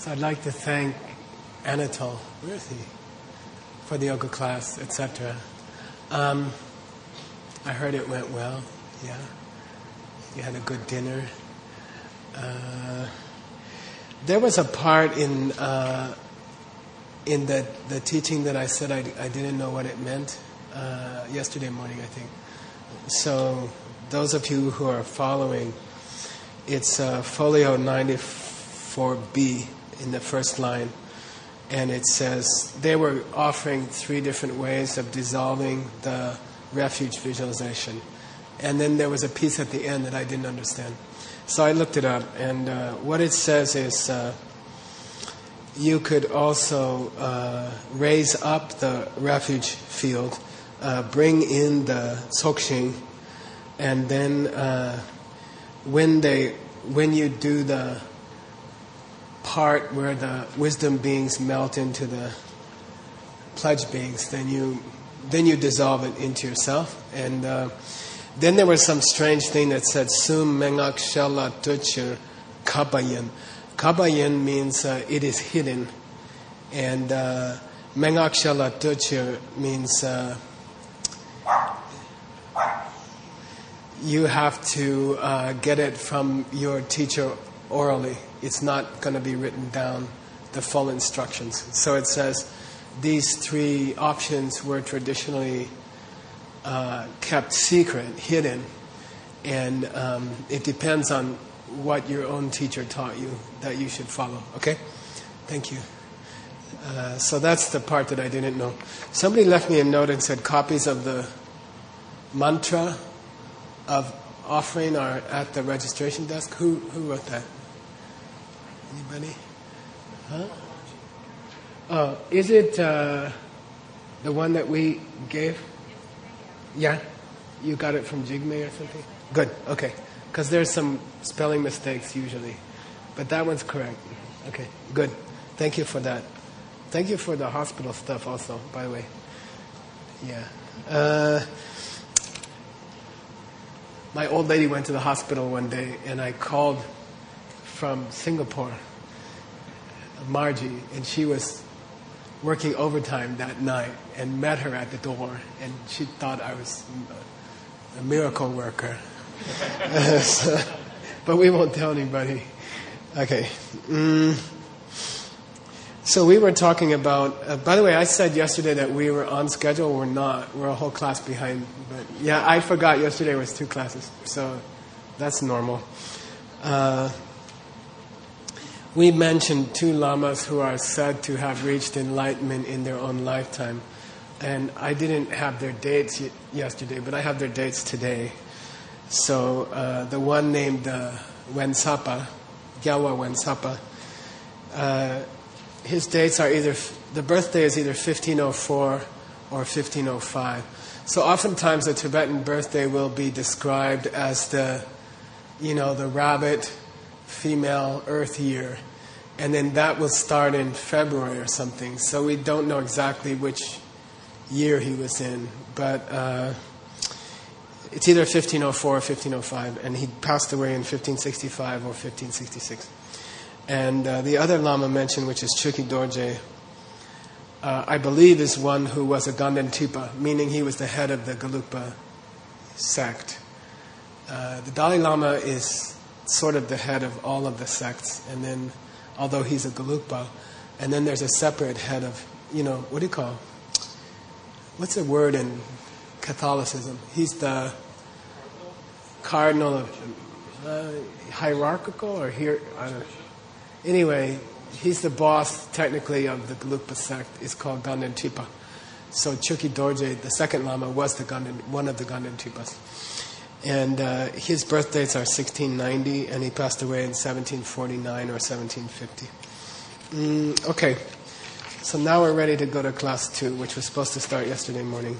So I'd like to thank Anatol, where is he, for the yoga class, etc. I heard it went well. Yeah, you had a good dinner. There was a part in the teaching that I said I didn't know what it meant yesterday morning, I think. So those of you who are following, it's folio 94B in the first line, and it says they were offering 3 different ways of dissolving the refuge visualization, and then there was a piece at the end that I didn't understand. So I looked it up, and what it says is you could also raise up the refuge field, bring in the Dzogchen, and then when you do the part where the wisdom beings melt into the pledge beings, then you dissolve it into yourself. And then there was some strange thing that said Sum Mengak Shella Tuchur Kabayan. Kabayan means it is hidden, and Mengak Shella Tuchur means you have to get it from your teacher orally. It's not going to be written down, the full instructions. So it says these 3 options were traditionally kept secret, hidden, and it depends on what your own teacher taught you that you should follow. Okay? Thank you. So that's the part that I didn't know. Somebody left me a note and said copies of the mantra of offering are at the registration desk. Who wrote that? Anybody? Huh? Is it the one that we gave? Yeah? You got it from Jigme or something? Good, okay. Because there's some spelling mistakes usually. But that one's correct. Okay, good. Thank you for that. Thank you for the hospital stuff also, by the way. Yeah. My old lady went to the hospital one day, and I called from Singapore, Margie, and she was working overtime that night, and met her at the door, and she thought I was a miracle worker. But we won't tell anybody. Okay. So we were talking about, by the way, I said yesterday that we were on schedule. We're not. We're a whole class behind. But yeah, I forgot yesterday was 2 classes. So that's normal. We mentioned 2 lamas who are said to have reached enlightenment in their own lifetime. And I didn't have their dates yesterday, but I have their dates today. So the one named Wensapa, Gyalwa Wensapa, his dates are the birthday is either 1504 or 1505. So oftentimes the Tibetan birthday will be described as the rabbit female earth year. And then that will start in February or something. So we don't know exactly which year he was in. But it's either 1504 or 1505. And he passed away in 1565 or 1566. And the other Lama mentioned, which is Chukyi Dorje, I believe is one who was a Ganden Tupa, meaning he was the head of the Gelugpa sect. The Dalai Lama is sort of the head of all of the sects, and then, although he's a Gelugpa, and then there's a separate head of, what do you call? What's the word in Catholicism? He's the cardinal of hierarchical or here. I don't know. Anyway, he's the boss, technically, of the Gelugpa sect. It's called Ganden Tupa. So Chukyi Dorje, the second Lama, was one of the Ganden Tupas. And his birth dates are 1690, and he passed away in 1749 or 1750. Okay, so now we're ready to go to class 2, which was supposed to start yesterday morning.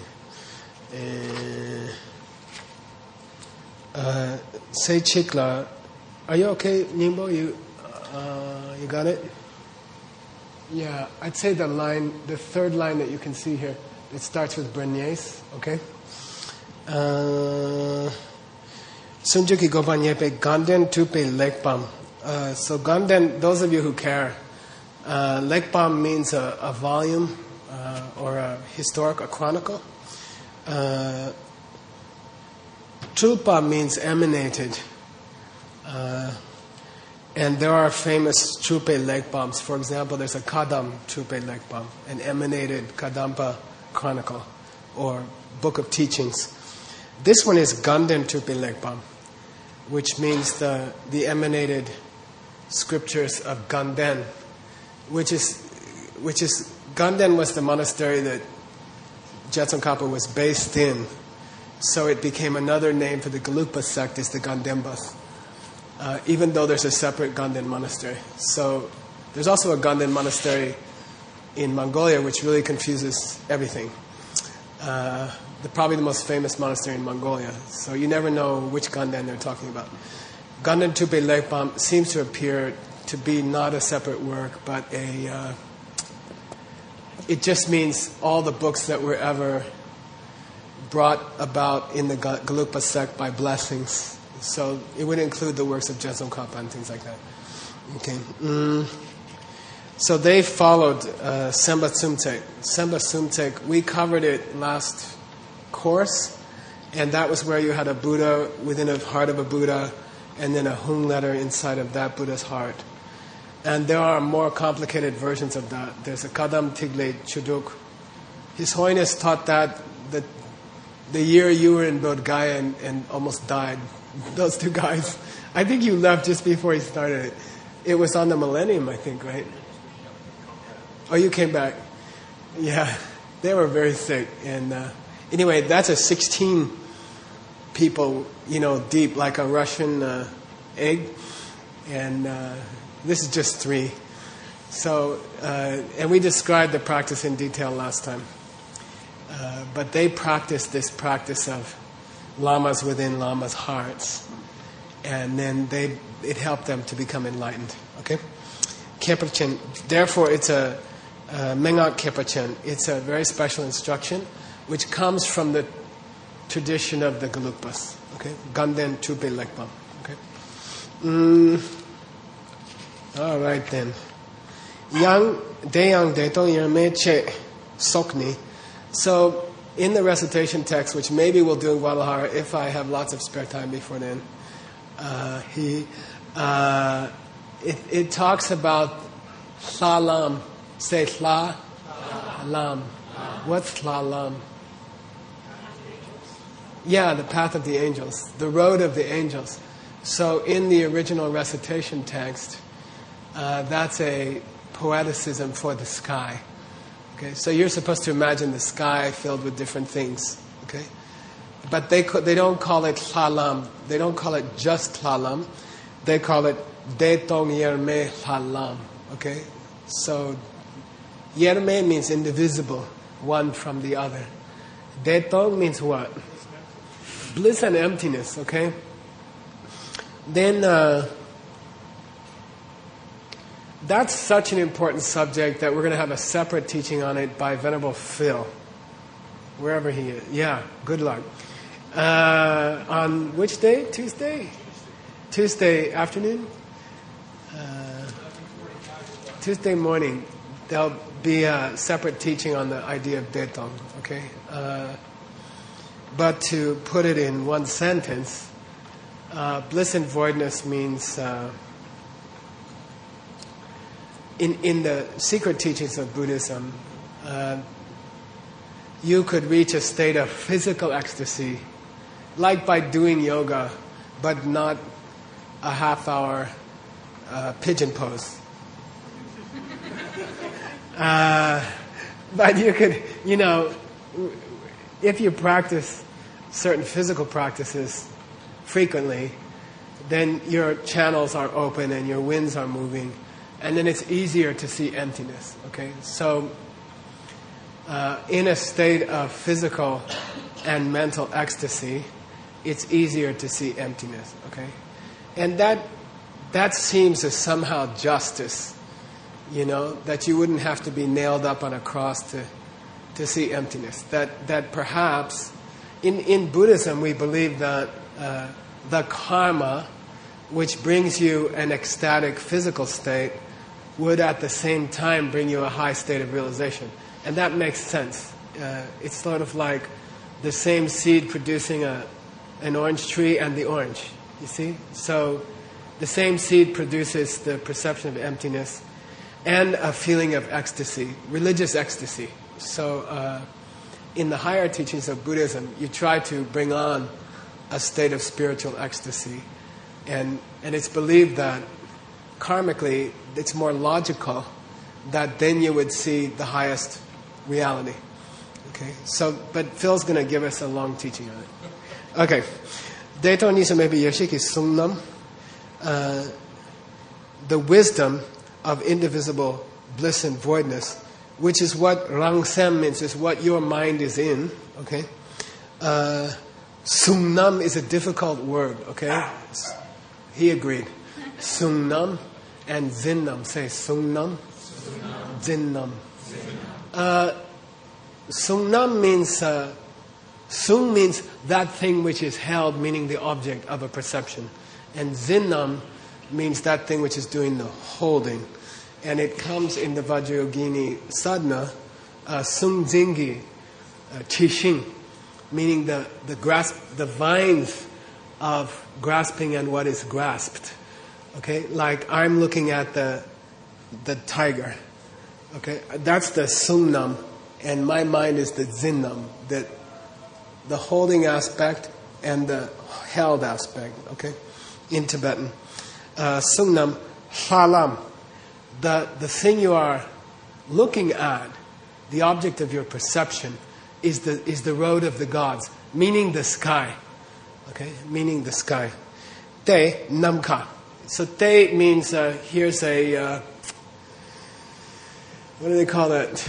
Say Chikla, are you okay, Nimbo? You got it? Yeah, I'd say the 3rd line that you can see here, it starts with Bernice, okay? Sunjuki Gopanyepe Ganden Tupe Lekpam. So Ganden, those of you who care, Lekbam means a volume or a chronicle. Trulpa means emanated. And there are famous Trupe Lekbams. For example, there's a Kadam Trupe Lekbam, an emanated Kadampa chronicle or book of teachings. This one is Ganden Trupe Lekbam, which means the emanated scriptures of Ganden, which is Ganden was the monastery that Jetsun was based in. So it became another name for the Gelugpa sect, is the Gandembas. Even though there's a separate Ganden monastery. So there's also a Ganden monastery in Mongolia, which really confuses everything. Probably the most famous monastery in Mongolia. So you never know which Ganden they're talking about. Ganden Tupe Lekbam seems to appear to be not a separate work, but it just means all the books that were ever brought about in the Gelugpa sect by blessings. So it would include the works of Jetsun Kapa and things like that. Okay. So they followed Semba Tsumtek. Semba Tsumtek, we covered it last course, and that was where you had a Buddha within the heart of a Buddha, and then a Hung letter inside of that Buddha's heart. And there are more complicated versions of that. There's a Kadam Tigle Chuduk. His Holiness taught that the year you were in Bodh Gaya and almost died. Those two guys. I think you left just before he started it. It was on the millennium, I think, right? Oh, you came back. Yeah, they were very sick. And anyway, that's a 16 people, deep, like a Russian egg. And this is just 3. So, and we described the practice in detail last time. But they practiced this practice of lamas within lamas' hearts, and then it helped them to become enlightened. Okay, Khepachen. Therefore, it's a Mengak Khepachen. It's a very special instruction, which comes from the tradition of the Gelugpas. Okay, Ganden Trupe Lekbam. Okay. All right then. Yang Deyang Detong Yerme Che Sokni. So, in the recitation text, which maybe we'll do in Guadalajara if I have lots of spare time before then, it talks about Thlalam. Say Thlalam. What's Thlalam? Yeah, the path of the angels, the road of the angels. So in the original recitation text, that's a poeticism for the sky. Okay, so you're supposed to imagine the sky filled with different things. Okay, but they don't call it Thlalam. They don't call it just Thlalam. They call it Detong Yerme Thlalam. Okay, so Yerme means indivisible, one from the other. Detong means what? Bliss and emptiness. Okay. Then. That's such an important subject that we're going to have a separate teaching on it by Venerable Phil, wherever he is. Yeah, good luck. On which day? Tuesday? Tuesday afternoon? Tuesday morning, there'll be a separate teaching on the idea of Detong, okay? But to put it in one sentence, bliss and voidness means... In the secret teachings of Buddhism, you could reach a state of physical ecstasy, like by doing yoga, but not a half-hour pigeon pose. But you could, if you practice certain physical practices frequently, then your channels are open and your winds are moving. And then it's easier to see emptiness, okay? So, in a state of physical and mental ecstasy, it's easier to see emptiness, okay? And that seems as somehow justice, that you wouldn't have to be nailed up on a cross to see emptiness. That perhaps, in Buddhism, we believe that the karma, which brings you an ecstatic physical state, would at the same time bring you a high state of realization. And that makes sense. It's sort of like the same seed producing an orange tree and the orange, you see? So the same seed produces the perception of emptiness and a feeling of ecstasy, religious ecstasy. So in the higher teachings of Buddhism, you try to bring on a state of spiritual ecstasy. And it's believed that karmically, it's more logical that then you would see the highest reality. Okay, so, but Phil's going to give us a long teaching on it. Okay. Deito Nisa maybe Yoshiki Sungnam. The wisdom of indivisible bliss and voidness, which is what Rangsem means, is what your mind is in. Okay. Sungnam is a difficult word. Okay. He agreed. Sungnam and Zinnam. Say Sungnam. Zinnam. Sungnam means, Sung means that thing which is held, meaning the object of a perception. And Zinnam means that thing which is doing the holding. And it comes in the Vajrayogini sadhana, Sung Zingi, Qixing, meaning the grasp, the vines of grasping and what is grasped. Okay, like I'm looking at the tiger. Okay, that's the Sungnam, and my mind is the Zinnam, the holding aspect and the held aspect. Okay, in Tibetan, Sungnam, Halam, the thing you are looking at, the object of your perception, is the road of the gods, meaning the sky. Okay, meaning the sky. Te Namka. So te means here's a what do they call that?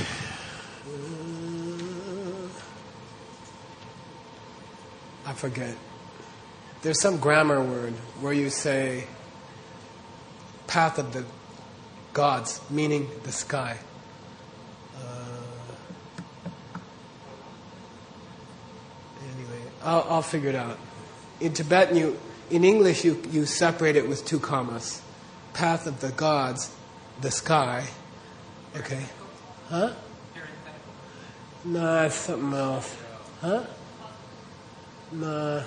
I forget. There's some grammar word where you say path of the gods, meaning the sky. Anyway, I'll figure it out. In Tibetan, in English, you separate it with two commas. Path of the gods, the sky. Okay. Huh? Nah, it's something else. Huh? Nah.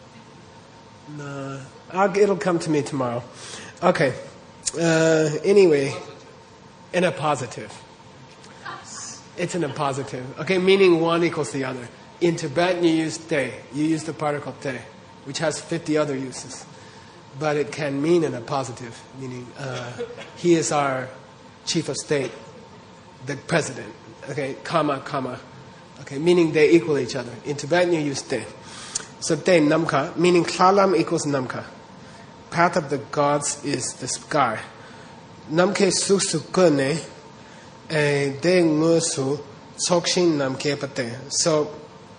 It'll come to me tomorrow. Okay. Anyway, in a positive. It's in a positive. Okay, meaning one equals the other. In Tibetan, you use te. You use the particle te, which has 50 other uses. But it can mean in a positive, meaning he is our chief of state, the president. Okay, comma, comma. Okay, meaning they equal each other. In Tibetan, you use te. So te namka, meaning kalam equals namka. Path of the gods is the sky. Namke susukune de ngusu sokshin namke pate. So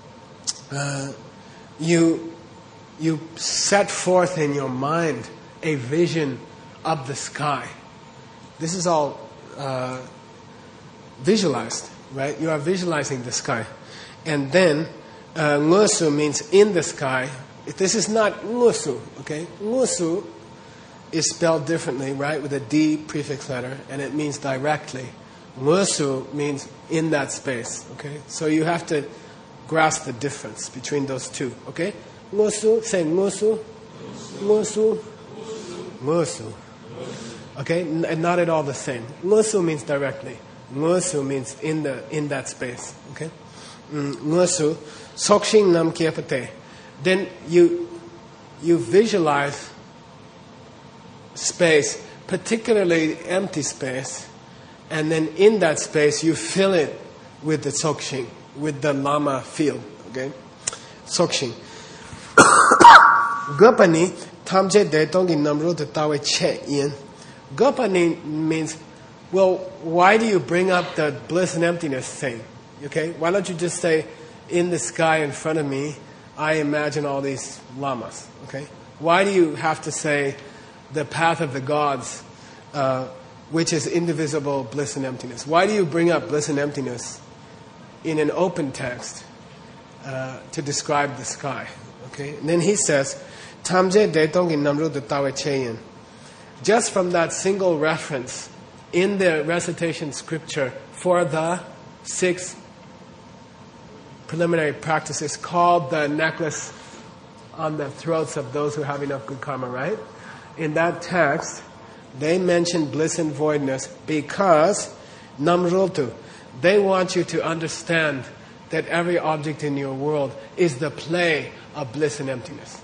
you set forth in your mind a vision of the sky. This is all visualized, right? You are visualizing the sky. And then ngusu means in the sky. This is not ngusu, okay? Ngusu is spelled differently, right? With a D prefix letter, and it means directly. Ngusu means in that space, okay? So you have to grasp the difference between those two, okay? Ngusu, say ngusu. Ngusu. Ngusu. Okay? And not at all the same. Ngusu means directly. Ngusu means in that space, okay? Ngusu. Sokshin nam kiepate. Then you visualize space, particularly empty space, and then in that space you fill it with the sokshin, with the lama field, okay? Sokshin. Gopani tamje detongi namru de tawe che yin. Gopani means, well, why do you bring up the bliss and emptiness thing? Okay? Why don't you just say, in the sky in front of me, I imagine all these lamas. Okay? Why do you have to say the path of the gods, which is indivisible bliss and emptiness? Why do you bring up bliss and emptiness in an open text to describe the sky? Okay? And then he says, Tamje detongi namru de tawe cheyin. Just from that single reference in the recitation scripture for the 6 preliminary practices called the necklace on the throats of those who have enough good karma, right? In that text, they mention bliss and voidness because namrotu, they want you to understand that every object in your world is the play of bliss and emptiness.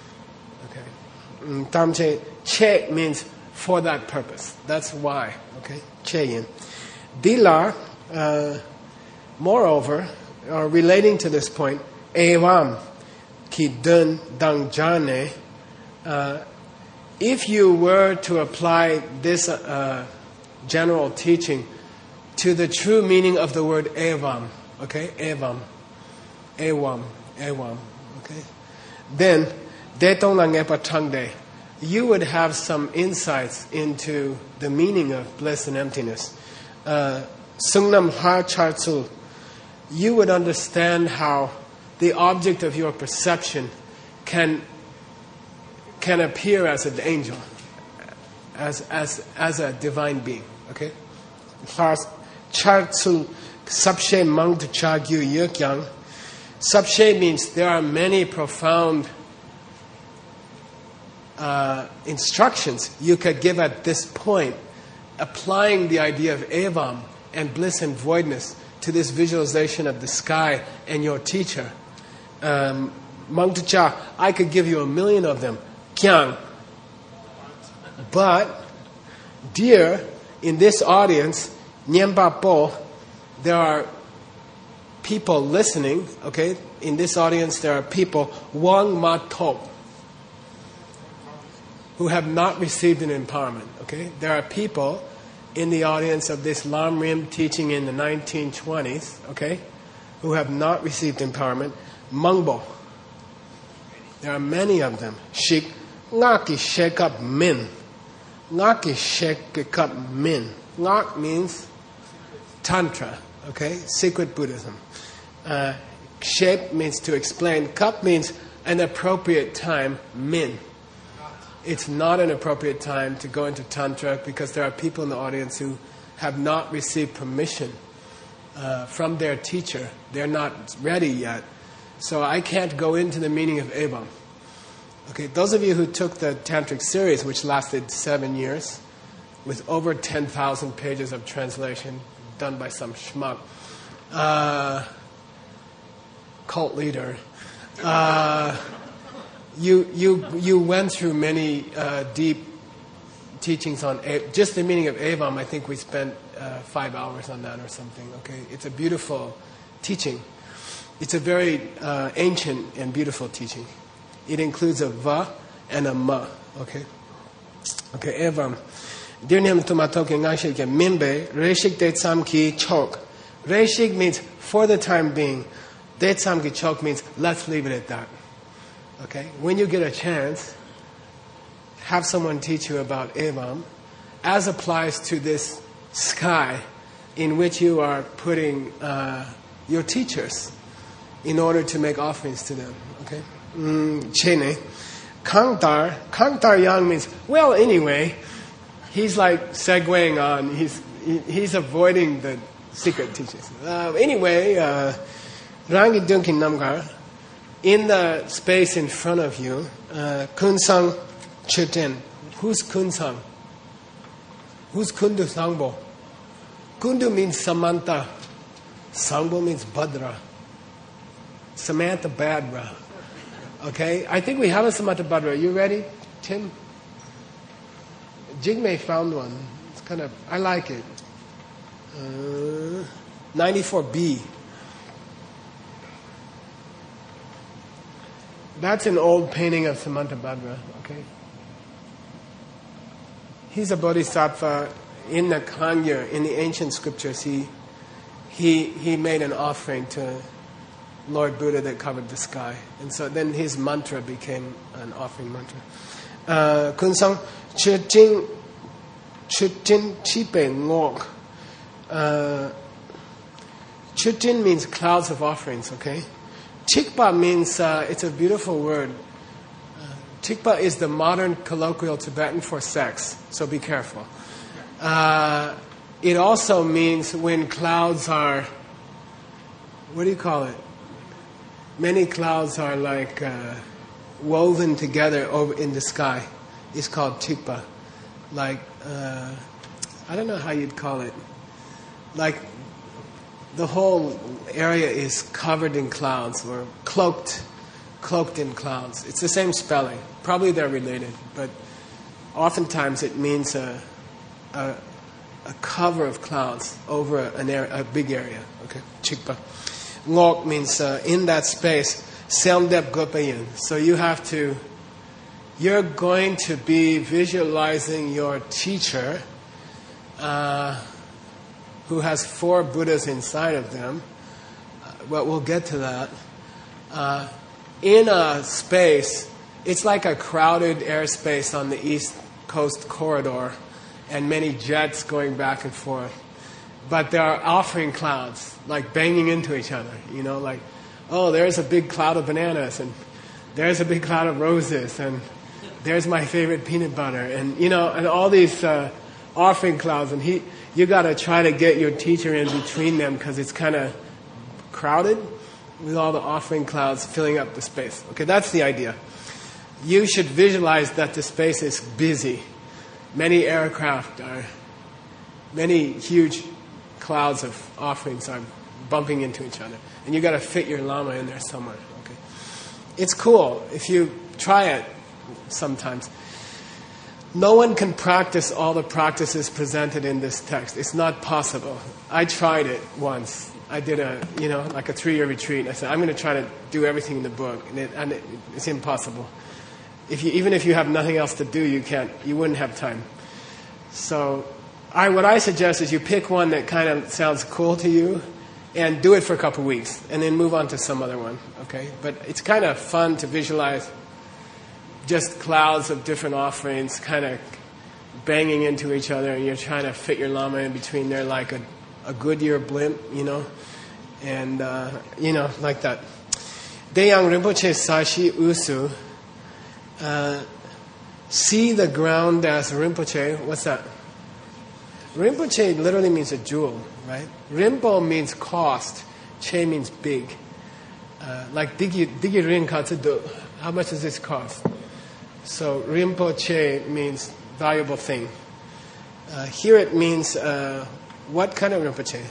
Okay. Tamche che means for that purpose. That's why. Okay. Che yin. Dilar, moreover, relating to this point, evam ki dun dang jane. If you were to apply this general teaching to the true meaning of the word evam, okay, evam, okay, then detong langepa tangde, you would have some insights into the meaning of bliss and emptiness. Sungnam har chartsul, you would understand how the object of your perception can appear as an angel, as a divine being. Okay? Chartsul sabshe mangtu chagyu yekyang. Sabshe means there are many profound instructions you could give at this point, applying the idea of evam and bliss and voidness to this visualization of the sky and your teacher. Mangtu cha, I could give you 1,000,000 of them. Kyang. But, dear, in this audience, Nyempa Po, there are people listening, okay? In this audience, there are people, Wang Ma Top, who have not received an empowerment, okay? There are people in the audience of this Lam Rim teaching in the 1920s, okay? Who have not received empowerment. Mangbo. There are many of them. Shik. Ngaki shake up min. Ngaki shake up min. Ngak means Tantra, okay? Secret Buddhism. Shape means to explain. Cup means an appropriate time. Min. It's not an appropriate time to go into Tantra because there are people in the audience who have not received permission from their teacher. They're not ready yet. So I can't go into the meaning of evam. Okay, those of you who took the Tantric series, which lasted 7 years, with over 10,000 pages of translation done by some schmuck, cult leader, you went through many deep teachings on just the meaning of evam. I think we spent 5 hours on that or something. Okay, it's a beautiful teaching. It's a very ancient and beautiful teaching. It includes a va and a ma. Okay? Okay, evam. Dirnyam tumatoke ngashike mimbe, reshik detsam ki chok. Reshik means for the time being. Detsam ki chok means let's leave it at that. Okay? When you get a chance, have someone teach you about evam as applies to this sky in which you are putting your teachers in order to make offerings to them. Okay? Chene. Kangtar Yang means, well, anyway, he's like segueing on. He's avoiding the secret teachings. Anyway, Rangi Dunkin Namgar, in the space in front of you, Kunsang Chuten. Who's Kunsang? Who's Kundu Sangbo? Kundu means Samantha. Sangbo means Bhadra. Samantha Badra. Okay? I think we have a Samantha Badra. You ready, Tim? Jigme found one. It's kind of, I like it. 94B. That's an old painting of Samantha Badra. Okay? He's a bodhisattva in the Kanya, in the ancient scriptures. He made an offering to Lord Buddha that covered the sky. And so then his mantra became an offering mantra. Kunsang chutin chipe ngok. Chutin means clouds of offerings, okay? Chikpa means, it's a beautiful word. Chikpa is the modern colloquial Tibetan for sex, so be careful. It also means when clouds are, what do you call it? Many clouds are like woven together over in the sky. It's called chikpa. Like, I don't know how you'd call it. Like, the whole area is covered in clouds or cloaked in clouds. It's the same spelling. Probably they're related, but oftentimes it means a cover of clouds over a big area. Okay, chikpa. Ngok means in that space. Seomdep gopayin. So you're going to be visualizing your teacher, who has 4 Buddhas inside of them. But we'll get to that. In a space, it's like a crowded airspace on the East Coast corridor, and many jets going back and forth. But there are offering clouds, like banging into each other. You know, like, oh, there's a big cloud of bananas, and there's a big cloud of roses, and there's my favorite peanut butter, and you know, and all these offering clouds, and you got to try to get your teacher in between them because it's kind of crowded with all the offering clouds filling up the space. Okay, that's the idea. You should visualize that the space is busy. Many huge clouds of offerings are bumping into each other, and you got to fit your lama in there somewhere. Okay, it's cool if you try it sometimes. No one can practice all the practices presented in this text. It's not possible. I tried it once. I did like a 3-year retreat. I said, I'm going to try to do everything in the book, and it's impossible. Even if you have nothing else to do, you wouldn't have time. So what I suggest is you pick one that kind of sounds cool to you and do it for a couple weeks and then move on to some other one. Okay? But it's kind of fun to visualize just clouds of different offerings kind of banging into each other, and you're trying to fit your lama in between there like a Goodyear blimp, you know, and, like that. Deyang Rinpoche Sashi Usu, see the ground as Rinpoche. What's that? Rinpoche literally means a jewel, right? Rinpo means cost. Che means big. Like Digi Rin Katsudo. How much does this cost? So Rinpoche means valuable thing. Here it means what kind of Rinpoche?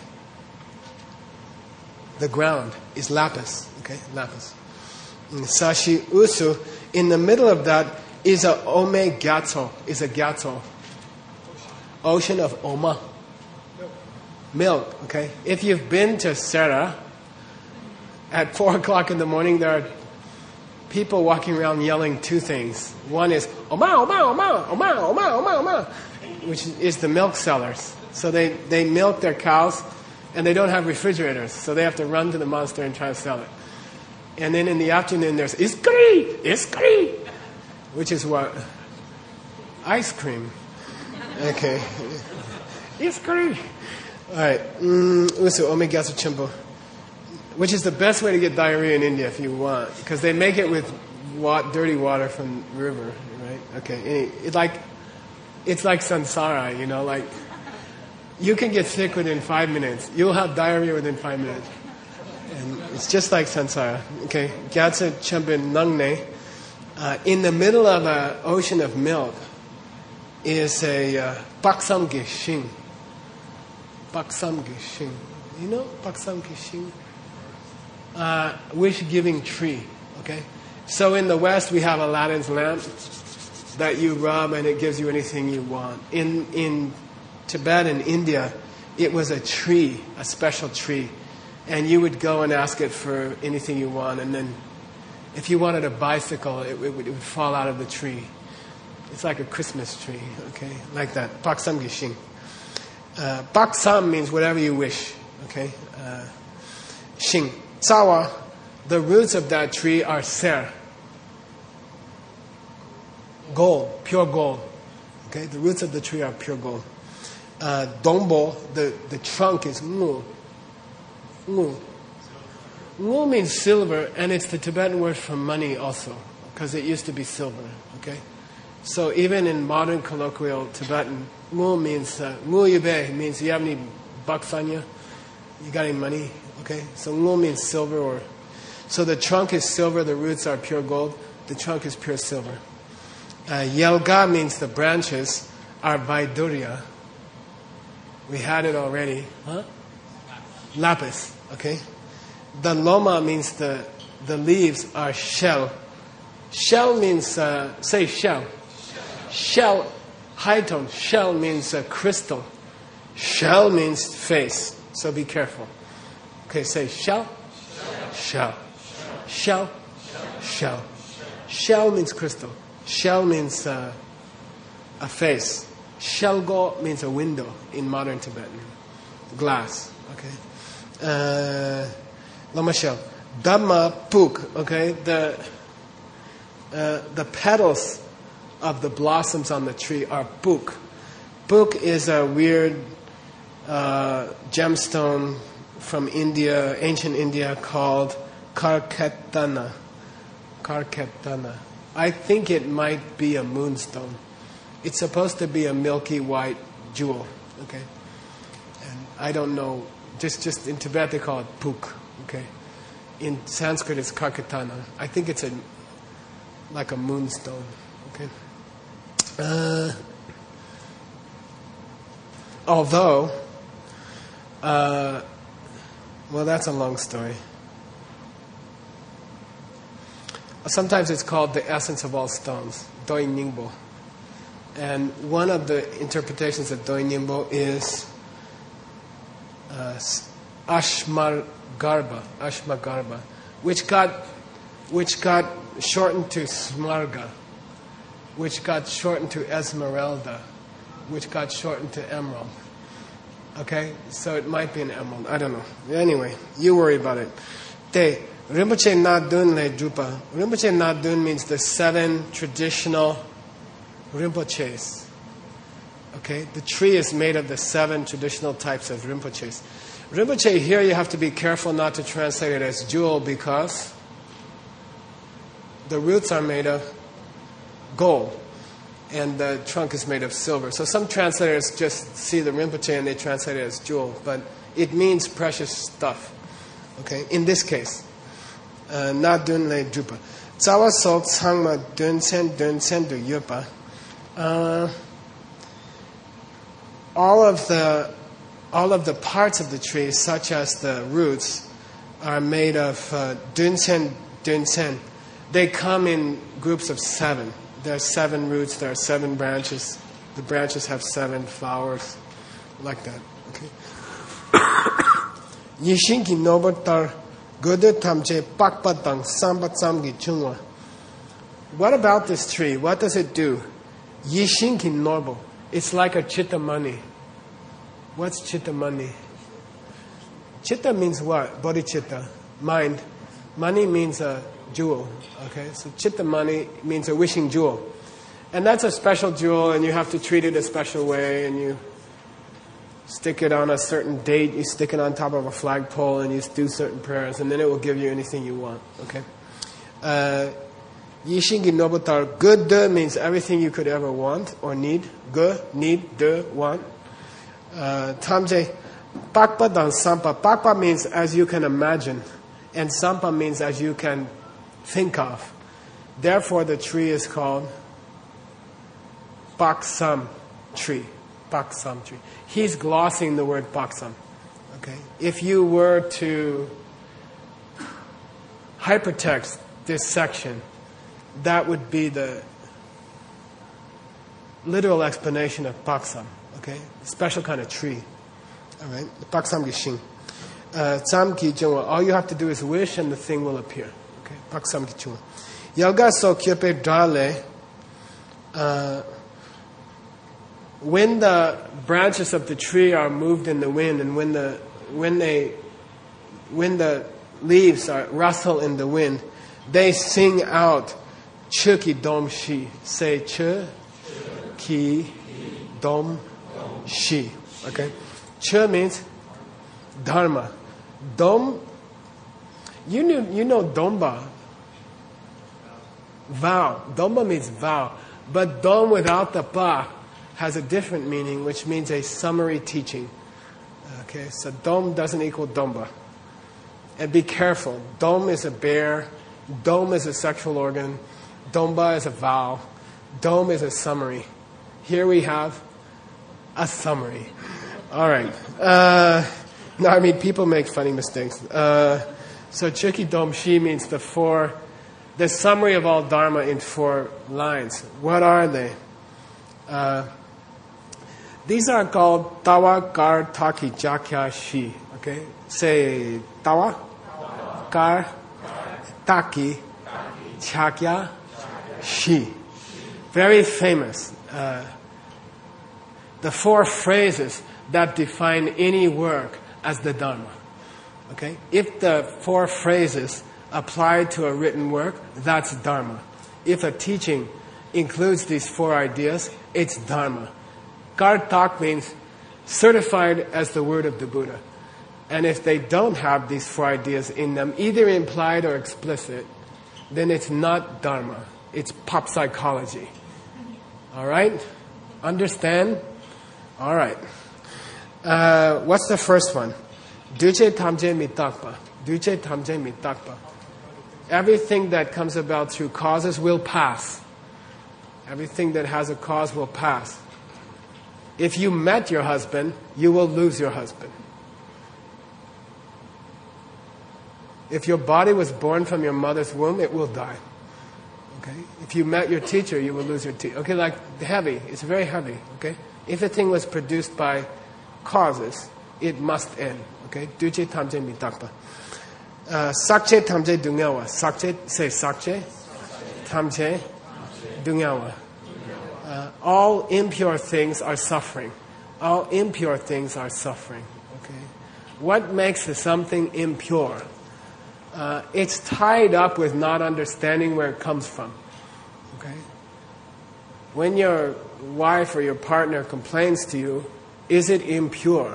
The ground is lapis. Okay, lapis. Sashi Usu. In the middle of that is a Ome Gyatso. Is a Gyatso. Ocean of Oma. Milk. Okay. If you've been to Serra, at 4 o'clock in the morning, there are people walking around yelling 2 things. One is Oma, Oma, Oma, Oma, Oma, Oma, Oma, which is the milk sellers. So they milk their cows, and they don't have refrigerators, so they have to run to the monastery and try to sell it. And then in the afternoon, there's iskri, which is what? Ice cream. Okay. Iskri. All right. Usu omegasu chimbo. Which is the best way to get diarrhea in India if you want, because they make it with dirty water from the river, right? Okay. It's like samsara, you know, like you can get sick within 5 minutes. You'll have diarrhea within 5 minutes. And it's just like samsara. Okay. Gyatso Chembin Nangne. In the middle of an ocean of milk is a Paksam Gishing. Paksam Gishing. You know Paksam Gishing? Wish-giving tree. Okay? So in the West, we have Aladdin's lamp that you rub and it gives you anything you want. In Tibet and India, it was a tree, a special tree. And you would go and ask it for anything you want, and then if you wanted a bicycle, it would fall out of the tree. It's like a Christmas tree, okay? Like that. Paksam Gishing. Paksam means whatever you wish, okay? Shing. Tsawa, the roots of that tree are ser. Gold, pure gold. Okay? The roots of the tree are pure gold. Dongbo, the trunk is ngu. Ngu. Ngu means silver, and it's the Tibetan word for money also, because it used to be silver. Okay, So even in modern colloquial Tibetan, mu means mu yube means you have any bucks on you? You got any money? Okay, so mu means silver, or so the trunk is silver, the roots are pure gold, the trunk is pure silver. Yelga means the branches are Vaidurya. We had it already. Huh? Lapis. Okay. The Loma means the leaves are shell. Shell means, say shell. Shell, high tone. Shell means crystal. Shell means face. So be careful. Okay, say shell. Shell. Shell. Shell. Shell means crystal. Shell means a face. Shelgo means a window in modern Tibetan. Glass. Okay. Lama shell. Dhamma puk. Okay. The petals of the blossoms on the tree are puk. Puk is a weird gemstone from India, ancient India, called Karketana. Karketana. I think it might be a moonstone. It's supposed to be a milky white jewel. Okay, and I don't know. Just in Tibet they call it puk. Okay, in Sanskrit it's Karketana. I think it's like a moonstone. Okay. Although, well, that's a long story. Sometimes it's called the essence of all stones, Doi Nyingbo. And one of the interpretations of Doi Nyingbo is Ashmagarba, which got shortened to Smarga, which got shortened to Esmeralda, which got shortened to Emerald. Okay, so it might be an emerald. I don't know. Anyway, you worry about it. Te Rinpoche Nadun Le Drupa. Rinpoche Nadun means the 7 traditional Rinpoches. Okay, the tree is made of the 7 traditional types of Rinpoches. Rinpoche here, you have to be careful not to translate it as jewel, because the roots are made of gold and the trunk is made of silver. So some translators just see the Rinpoche and they translate it as jewel, but it means precious stuff. Okay, in this case, Nadun Le Drupa. Tsawa Sok Tsangma Dun Sen Du Yupa. All of the parts of the tree, such as the roots, are made of dunsen. They come in groups of 7. There are 7 roots. There are 7 branches. The branches have 7 flowers, like that. Okay. Yishinki nobatar godu tamche pakpatang sambatsamgi chungwa. What about this tree? What does it do? Yishinki nobo. It's like a chittamani. What's chittamani? Chitta means what? Bodhicitta, mind. Mani means a jewel. Okay, so chittamani means a wishing jewel. And that's a special jewel, and you have to treat it a special way, and you stick it on a certain date, you stick it on top of a flagpole, and you do certain prayers, and then it will give you anything you want. Okay? Yishingi nobotar. Good means everything you could ever want or need. Good, need, want. Tamje, pakpa dan sampa. Pakpa means as you can imagine, and sampa means as you can think of. Therefore, the tree is called Paksam tree. Paksam tree. He's glossing the word Paksam. Okay? If you were to hypertext this section, that would be the literal explanation of Paksam. Okay? Special kind of tree. Alright? Paksam Gishin. Tsam ki jungwa. All you have to do is wish and the thing will appear. Okay? Paksam ki jungwa. Yalga so kyepe drale. When the branches of the tree are moved in the wind, and when the leaves are rustle in the wind, they sing out Chu ki dom shi. Say Chu ki dom shi. Okay? Chu means dharma. Dom, you know Domba. Vow. Domba means vow. But dom without the pa has a different meaning, which means a summary teaching. Okay, so dom doesn't equal domba. And be careful. Dom is a bear. Dom is a sexual organ. Domba is a vowel. Dom is a summary. Here we have a summary. All right. No, I mean, people make funny mistakes. So Chökyi Domshi means the summary of all Dharma in 4 lines. What are they? These are called Tawa, Gar, Taki, Jakya, Shi. Okay? Say Tawa, Gar, Taki, Jakya, Shi. Very famous. The 4 phrases that define any work as the Dharma. Okay? If the 4 phrases apply to a written work, that's Dharma. If a teaching includes these 4 ideas, it's Dharma. Kartak means certified as the word of the Buddha. And if they don't have these 4 ideas in them, either implied or explicit, then it's not Dharma. It's pop psychology. All right? Understand? All right. What's the first one? Duche tamje mitakpa. Duche tamje mitakpa. Everything that comes about through causes will pass. Everything that has a cause will pass. If you met your husband, you will lose your husband. If your body was born from your mother's womb, it will die. Okay? If you met your teacher, you will lose your teacher. Okay, like heavy. It's very heavy. Okay? If a thing was produced by causes, it must end. Okay? Duche tamje mitakpa. Sakche tamje dungawa. Sakche, say sakche. Tamje dungawa. All impure things are suffering. All impure things are suffering. Okay? What makes something impure? It's tied up with not understanding where it comes from. Okay? When your wife or your partner complains to you, is it impure?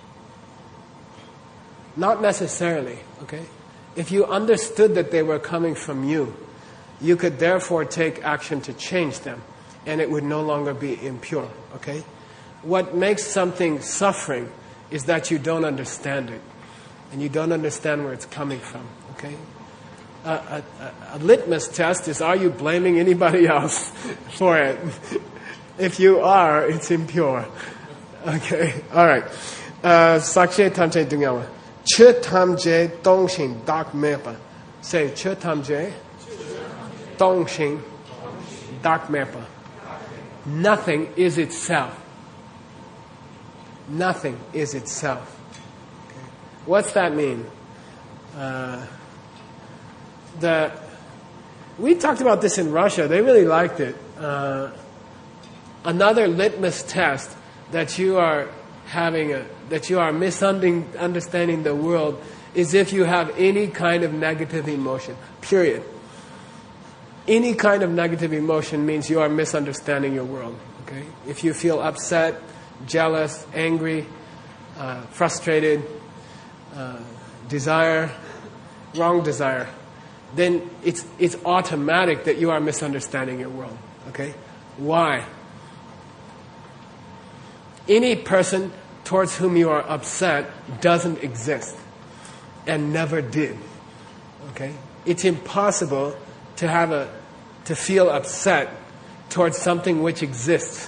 Not necessarily. Okay? If you understood that they were coming from you, you could therefore take action to change them, and it would no longer be impure. Okay? What makes something suffering is that you don't understand it, and you don't understand where it's coming from. Okay? A litmus test is, are you blaming anybody else for it? If you are, it's impure. Okay? All right. Sakshe tamche dungawa. Che tamje dongshin dak mepa. Say, che tamje dongshin dak mepa. Nothing is itself. Nothing is itself. Okay. What's that mean? We talked about this in Russia. They really liked it. Another litmus test that you are misunderstanding the world is if you have any kind of negative emotion. Period. Any kind of negative emotion means you are misunderstanding your world. Okay? If you feel upset, jealous, angry, frustrated, wrong desire, then it's automatic that you are misunderstanding your world. Okay? Why? Any person towards whom you are upset doesn't exist and never did. Okay? It's impossible to feel upset towards something which exists.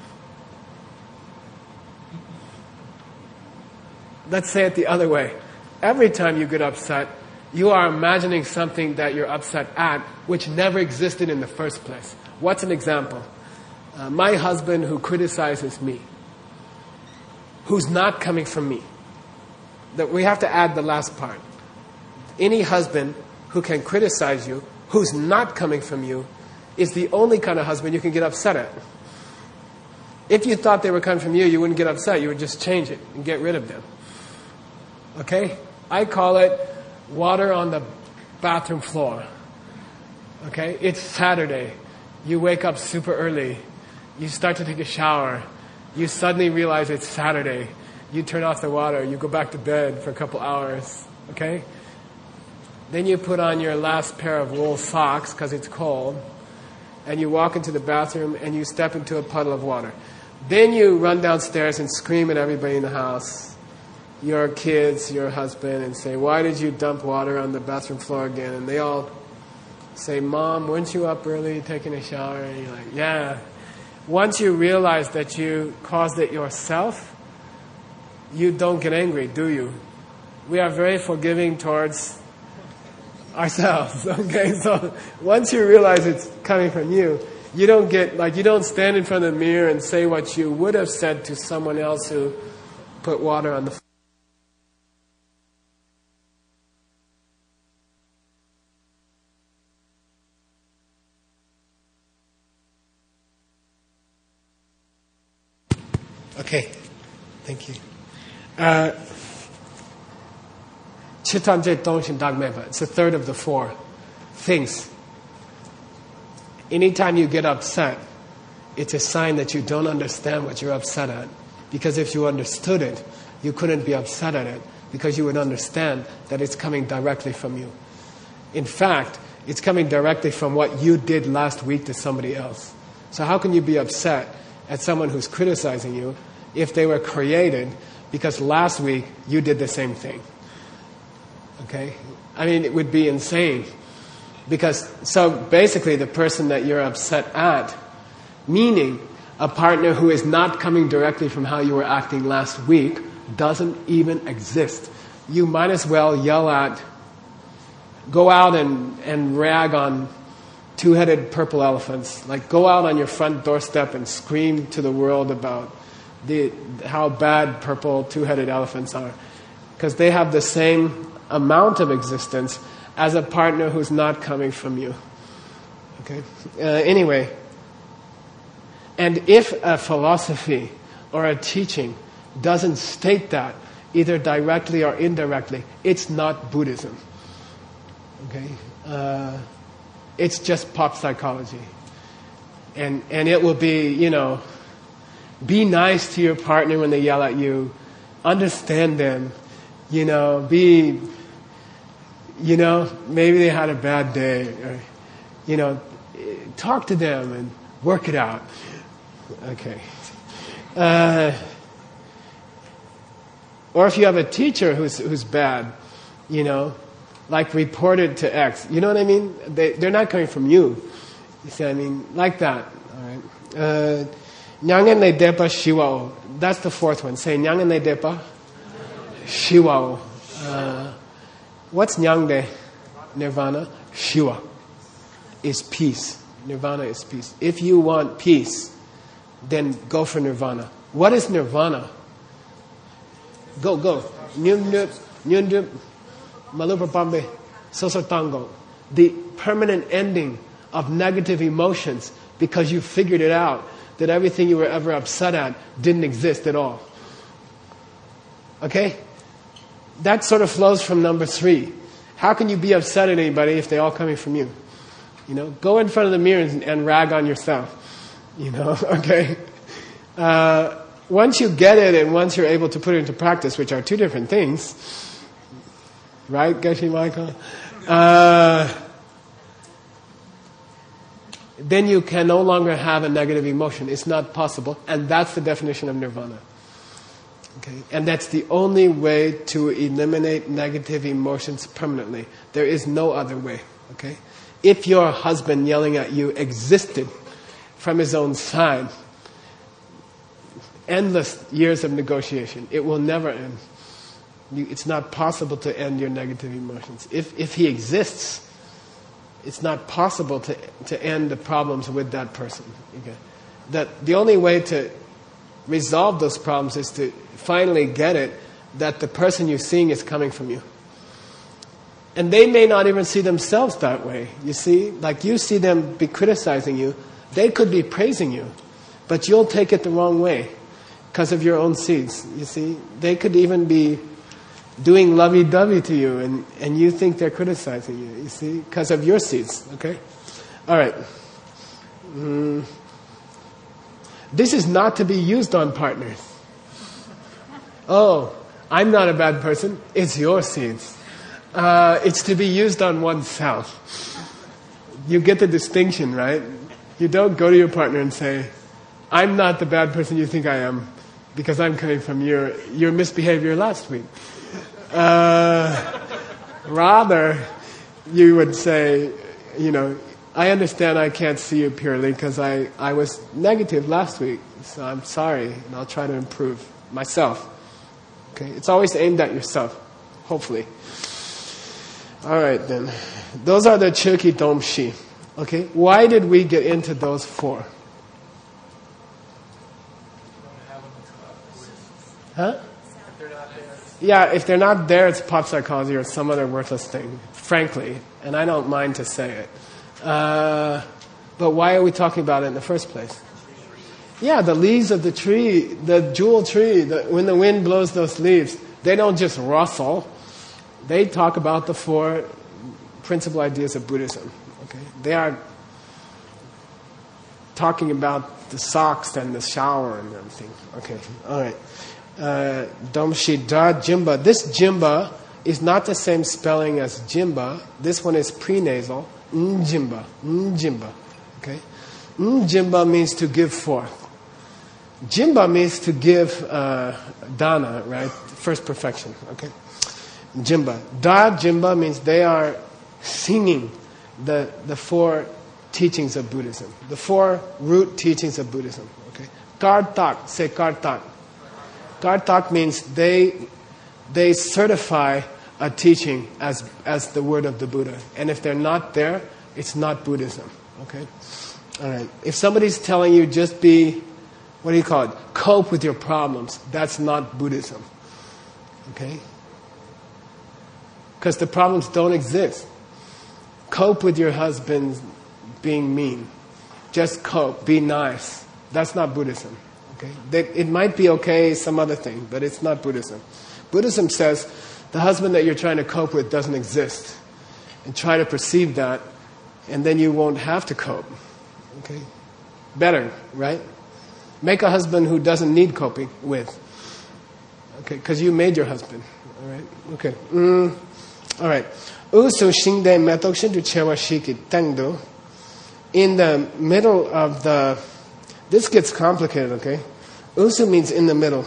Let's say it the other way. Every time you get upset, you are imagining something that you're upset at which never existed in the first place. What's an example? My husband who criticizes me, who's not coming from me. That we have to add the last part. Any husband who can criticize you, who's not coming from you, is the only kind of husband you can get upset at. If you thought they were coming from you, you wouldn't get upset. You would just change it and get rid of them. Okay? I call it water on the bathroom floor. Okay? It's Saturday. You wake up super early. You start to take a shower. You suddenly realize it's Saturday. You turn off the water. You go back to bed for a couple hours. Okay? Then you put on your last pair of wool socks because it's cold. and you walk into the bathroom and you step into a puddle of water. Then you run downstairs and scream at everybody in the house, your kids, your husband, and say, why did you dump water on the bathroom floor again? And they all say, Mom, weren't you up early taking a shower? And you're like, yeah. Once you realize that you caused it yourself, you don't get angry, do you? We are very forgiving towards ourselves, okay? So once you realize it's coming from you, you don't stand in front of the mirror and say what you would have said to someone else who put water on the floor. Okay, thank you. Chitanjay Dongshin Dagmeva. It's the third of the four things. Anytime you get upset, it's a sign that you don't understand what you're upset at. Because if you understood it, you couldn't be upset at it, because you would understand that it's coming directly from you. In fact, it's coming directly from what you did last week to somebody else. So how can you be upset at someone who's criticizing you if they were created because last week you did the same thing? Okay? I mean, it would be insane. So basically the person that you're upset at, meaning a partner who is not coming directly from how you were acting last week, doesn't even exist. You might as well go out and rag on two-headed purple elephants. Like, go out on your front doorstep and scream to the world about how bad purple two-headed elephants are. Because they have the same amount of existence as a partner who's not coming from you. Okay? Anyway, and if a philosophy or a teaching doesn't state that, either directly or indirectly, it's not Buddhism. Okay? It's just pop psychology. And it will be, be nice to your partner when they yell at you. Understand them. Maybe they had a bad day. Or, talk to them and work it out. Okay. Or if you have a teacher who's bad, like reported to X. You know what I mean? They're not coming from you. You see what I mean? Like that. All right. Nyangen le depa shiwao. That's the fourth one. Say nyangen le depa shiwao. What's nyangde? Nirvana. Shiwa is peace. Nirvana is peace. If you want peace, then go for nirvana. What is nirvana? Go. Nyundup. Malupa Pambe, Sosotango, the permanent ending of negative emotions because you figured it out that everything you were ever upset at didn't exist at all. Okay? That sort of flows from number 3. How can you be upset at anybody if they're all coming from you? Go in front of the mirror and rag on yourself. Okay? Once you get it and once you're able to put it into practice, which are two different things, right, Geshe Michael? Then you can no longer have a negative emotion. It's not possible. And that's the definition of nirvana. Okay? And that's the only way to eliminate negative emotions permanently. There is no other way. Okay? If your husband yelling at you existed from his own side, endless years of negotiation, it will never end. It's not possible to end your negative emotions. If he exists, it's not possible to end the problems with that person. Okay? That the only way to resolve those problems is to finally get it that the person you're seeing is coming from you. And they may not even see themselves that way. You see? Like you see them be criticizing you. They could be praising you. But you'll take it the wrong way because of your own seeds. You see? They could even be doing lovey-dovey to you, and you think they're criticizing you see, because of your seeds, okay? All right. This is not to be used on partners. Oh, I'm not a bad person. It's your seeds. It's to be used on oneself. You get the distinction, right? You don't go to your partner and say, I'm not the bad person you think I am because I'm coming from your misbehavior last week. Rather, you would say, I understand I can't see you purely because I was negative last week, so I'm sorry, and I'll try to improve myself. Okay, it's always aimed at yourself, hopefully. All right, then. Those are the Chöki Domshi. Okay, why did we get into those 4? Huh? Yeah, if they're not there, it's pop psychology or some other worthless thing, frankly, and I don't mind to say it. But why are we talking about it in the first place? Yeah, the leaves of the tree, the jewel tree, when the wind blows those leaves, they don't just rustle. They talk about the 4 principal ideas of Buddhism. Okay, they are talking about the socks and the shower and everything. Okay, all right. Domshi Da Jimba. This Jimba is not the same spelling as Jimba. This one is prenasal. Njimba. Njimba. Okay? Njimba means to give forth. Jimba means to give dana, right? First perfection. Okay? Jimba. Da Jimba means they are singing the 4 teachings of Buddhism. The 4 root teachings of Buddhism. Okay? Kartak. Say Kartak. Kartak means they certify a teaching as the word of the Buddha. And if they're not there, it's not Buddhism. Okay? All right. If somebody's telling you just be, cope with your problems, that's not Buddhism. Okay? Because the problems don't exist. Cope with your husband being mean. Just cope. Be nice. That's not Buddhism. Okay? It might be okay, some other thing, but it's not Buddhism. Buddhism says the husband that you're trying to cope with doesn't exist. And try to perceive that, and then you won't have to cope. Okay? Better, right? Make a husband who doesn't need coping with. Okay? Because you made your husband. All right? Okay. All right. Usu shingde metokshin tu chewa shiki tengdo. In the middle of the... This gets complicated, okay? Usu means in the middle.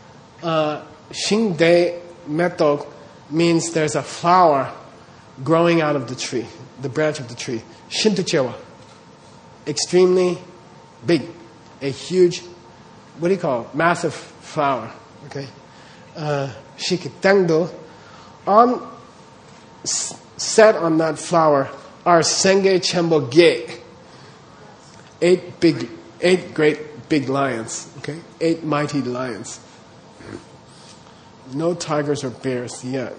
Shingde metok means there's a flower growing out of the tree, the branch of the tree. Shintuchewa. Extremely big. A huge, massive flower. Okay? Shikitangdo. Set on that flower are Senge Chembo Ge. 8 great big lions. Okay? 8 mighty lions. No tigers or bears yet.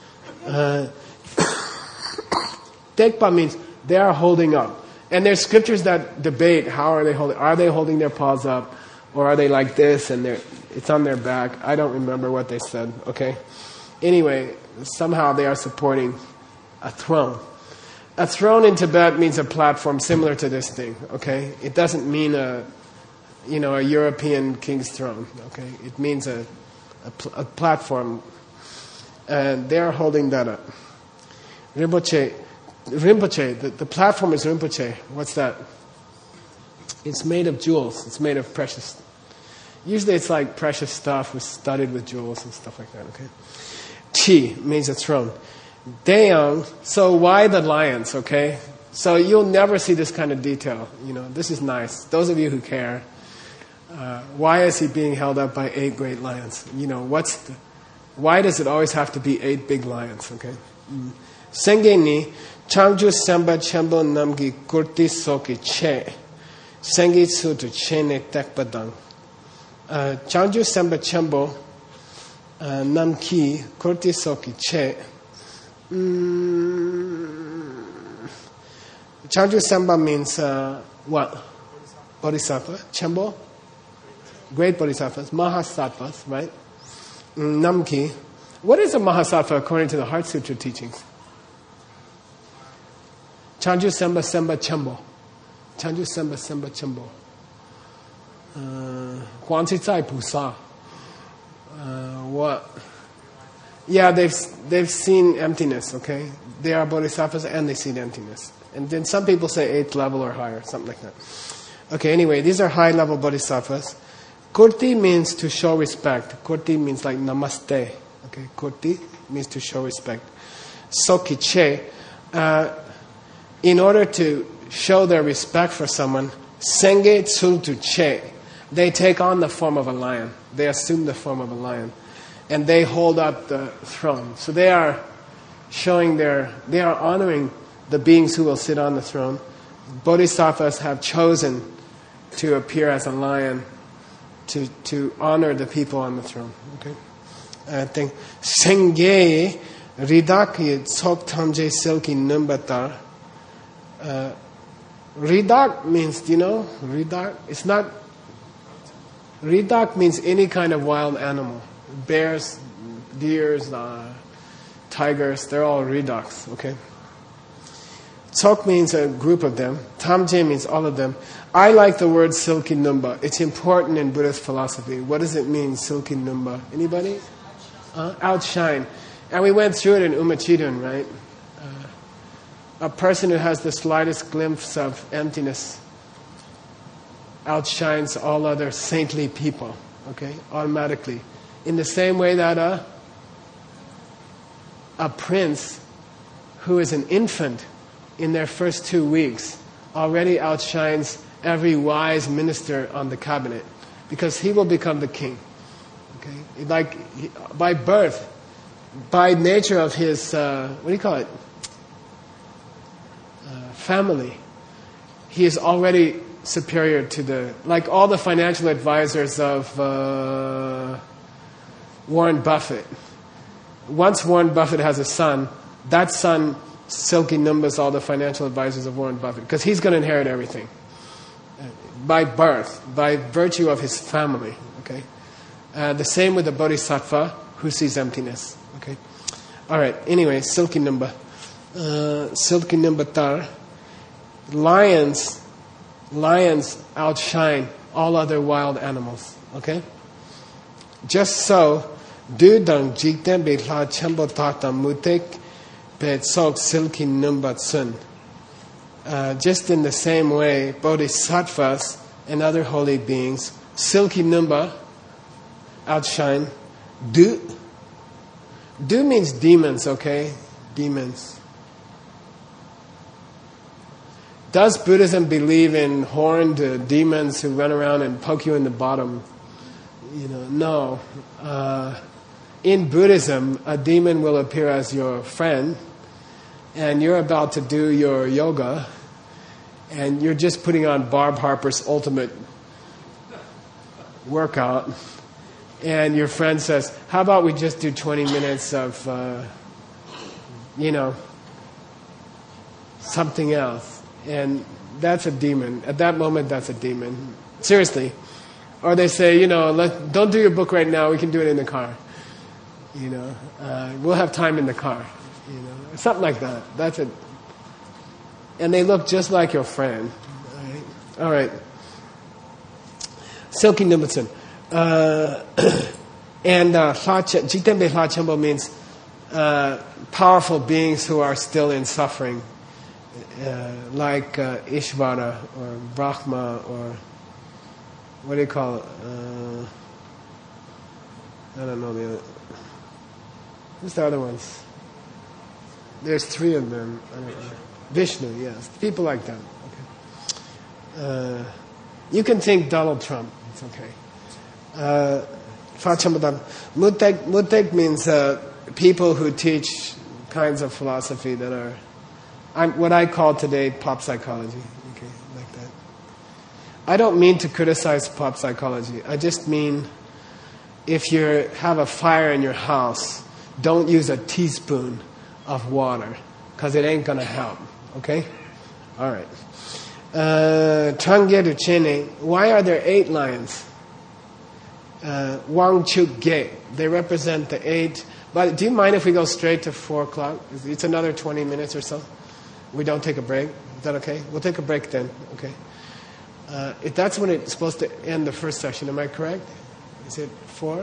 Tekpa means they are holding up. And there's scriptures that debate how are they holding. Are they holding their paws up? Or are they like this and it's on their back? I don't remember what they said. Okay? Anyway, somehow they are supporting a throne. A throne in Tibet means a platform similar to this thing. Okay? It doesn't mean a European king's throne. Okay? It means a platform. And they are holding that up. Rinpoche, the platform is Rinpoche. What's that? It's made of jewels. It's made of precious. Usually it's like precious stuff studded with jewels and stuff like that. Okay. Chi means a throne. Deyang. So why the lions? Okay. So you'll never see this kind of detail. This is nice. Those of you who care. Why is he being held up by 8 great lions? Why does it always have to be 8 big lions? Okay. Senge ni Changju Samba Chembo Namgi Kurti Soki Che Sengi Sutu Chene Tekpadang. Changju Samba Chembo Namki Kurti Soki Che. Changju Samba means what? Bodhisattva. Chembo? Great bodhisattvas. Mahasattvas, right? Namki. What is a Mahasattva according to the Heart Sutra teachings? Chanju Semba Semba Chembo. Chanju Semba Semba Chembo. Guanzi Tsai Pusa. What? Yeah, they've seen emptiness, okay? They are bodhisattvas and they see emptiness. And then some people say 8th level or higher, something like that. Okay, anyway, these are high-level bodhisattvas. Kurti means to show respect. Kurti means like namaste. Okay, kurti means to show respect. Sokiche, in order to show their respect for someone, senge tsultu che, they take on the form of a lion. They assume the form of a lion. And they hold up the throne. So they are honoring the beings who will sit on the throne. Bodhisattvas have chosen to appear as a lion to honor the people on the throne. Okay, I think Senge Ridak Tsok Tamje Silki Numbatar. Ridak means, do you know? Ridak? It's not. Ridak means any kind of wild animal. Bears, deers, tigers, they're all ridaks. Okay. Tsok means a group of them. Tamje means all of them. I like the word Silki Numba. It's important in Buddhist philosophy. What does it mean, Silki Numba? Anybody? Outshine. And we went through it in Umachidun, right? A person who has the slightest glimpse of emptiness outshines all other saintly people, okay, automatically. In the same way that a prince who is an infant in their first 2 weeks already outshines every wise minister on the cabinet, because he will become the king. Okay, by birth, by nature of his family, he is already superior to like all the financial advisors of Warren Buffett. Once Warren Buffett has a son, that son Silki Numbas all the financial advisors of Warren Buffett, because he's going to inherit everything by birth, by virtue of his family. Okay, the same with the bodhisattva who sees emptiness. Okay, all right. Anyway, Silki Numba, Silki Numbatar. Lions outshine all other wild animals. Okay, just so, dudang jikten be la chambo tata mutek. Silki Numbatsun. Just in the same way, bodhisattvas and other holy beings, Silki Numba, outshine. Du means demons, okay? Demons. Does Buddhism believe in horned demons who run around and poke you in the bottom? No. In Buddhism, a demon will appear as your friend, and you're about to do your yoga, and you're just putting on Barb Harper's ultimate workout, and your friend says, how about we just do 20 minutes of, something else? And that's a demon. At that moment, that's a demon. Seriously. Or they say, don't do your book right now, we can do it in the car. We'll have time in the car. Something like that. That's it. And they look just like your friend. All right. Silki Numbatsun. And Jitenbe Hla Chenpo means powerful beings who are still in suffering. Like Ishvara or Brahma or what do you call it? I don't know the other. Who's the other ones? There's 3 of them. I don't know. Vishnu, yes. People like that. Okay. You can think Donald Trump. It's okay. Mutek means people who teach kinds of philosophy that are what I call today pop psychology. Okay, like that. I don't mean to criticize pop psychology. I just mean if you have a fire in your house, don't use a teaspoon of water, because it ain't going to help. Okay? All right. Trangedu Chene. Why are there 8 lions? Wang Chuk Ge. They represent the 8. But do you mind if we go straight to 4 o'clock? It's another 20 minutes or so. We don't take a break. Is that okay? We'll take a break then. Okay. If that's when it's supposed to end the first session, am I correct? Is it 4?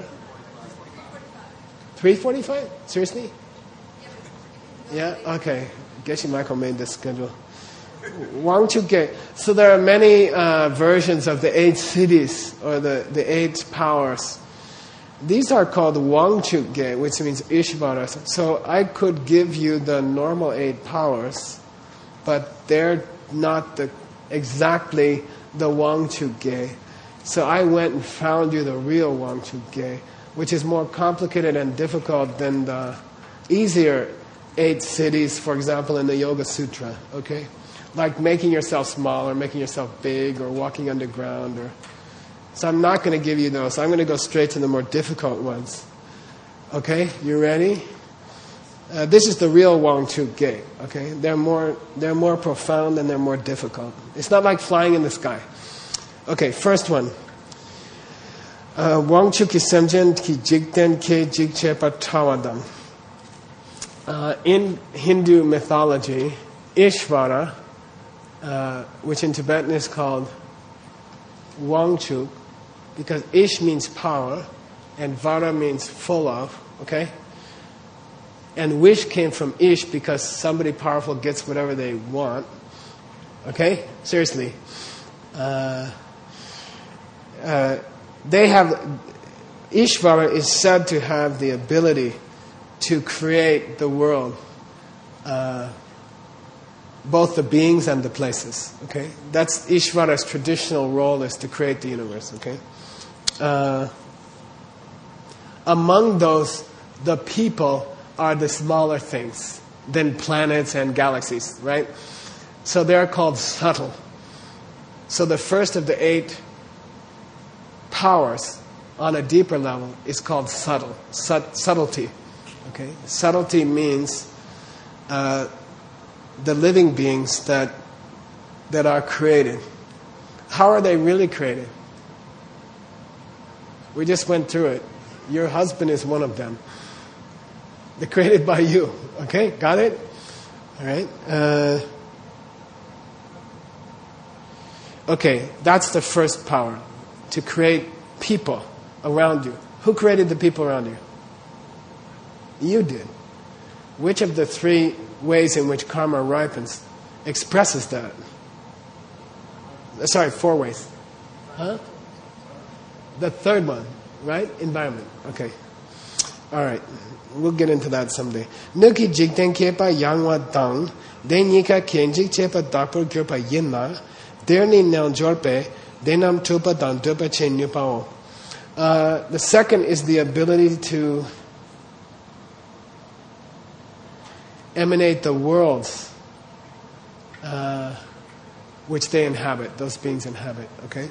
3:45? Seriously? Yeah? Okay. Geshe Michael made this schedule. Wangchuge. So there are many versions of the 8 cities or the 8 powers. These are called Wangchuge, which means Ishvaras. So I could give you the normal 8 powers, but they're not exactly the Wangchuge. So I went and found you the real Wangchuge, which is more complicated and difficult than the easier 8 cities, for example, in the Yoga Sutra. Okay, like making yourself small or making yourself big or walking underground. So I'm not going to give you those. I'm going to go straight to the more difficult ones. Okay, you ready? This is the real Wangchuge. Okay, they're more profound and they're more difficult. It's not like flying in the sky. Okay, first one. Wangchuki semjen ki jigten ke jigchepa tawadam. In Hindu mythology, Ishvara, which in Tibetan is called Wangchuk, because Ish means power and Vara means full of, okay? And wish came from Ish because somebody powerful gets whatever they want, okay? Seriously. They have, Ishvara is said to have the ability to create the world, both the beings and the places. Okay, that's Ishvara's traditional role, is to create the universe. Okay, among those, the people are the smaller things than planets and galaxies, right? So they're called subtle. So the first of the 8 powers on a deeper level is called subtle, subtlety. Okay, subtlety means the living beings that are created. How are they really created? We just went through it. Your husband is one of them. They're created by you. Okay, got it? All right. Okay, that's the first power, to create people around you. Who created the people around you? You did. Which of the 3 ways in which karma ripens expresses that? Sorry, 4 ways. Huh? The third one, right? Environment. Okay. All right. We'll get into that someday. Nuki jikten kepa yangwa dang, denika kenjik chepa dakpur kyopa yinna, derni nang jorpe, denam tupa dan dupa chen nyupao. The second is the ability to emanate the worlds which they inhabit, those beings inhabit. Okay.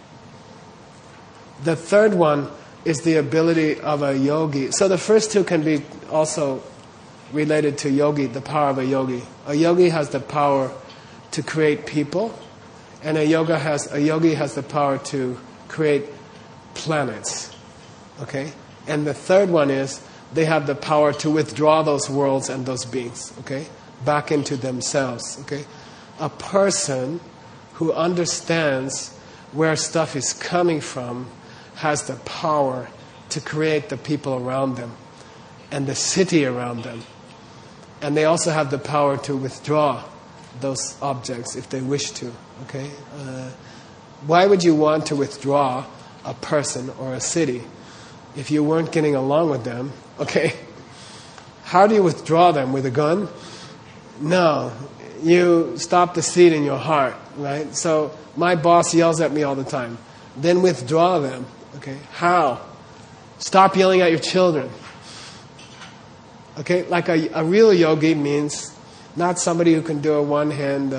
The third one is the ability of a yogi. So the first 2 can be also related to yogi, the power of a yogi. A yogi has the power to create people, and a yogi has the power to create planets. Okay? And the third one is they have the power to withdraw those worlds and those beings, okay, back into themselves. Okay? A person who understands where stuff is coming from has the power to create the people around them and the city around them. And they also have the power to withdraw those objects if they wish to. Okay? Why would you want to withdraw a person or a city if you weren't getting along with them? Okay? How do you withdraw them? With a gun? No. You stop the seed in your heart, right? So my boss yells at me all the time. Then withdraw them. Okay? How? Stop yelling at your children. Okay? Like a real yogi means not somebody who can do a one-hand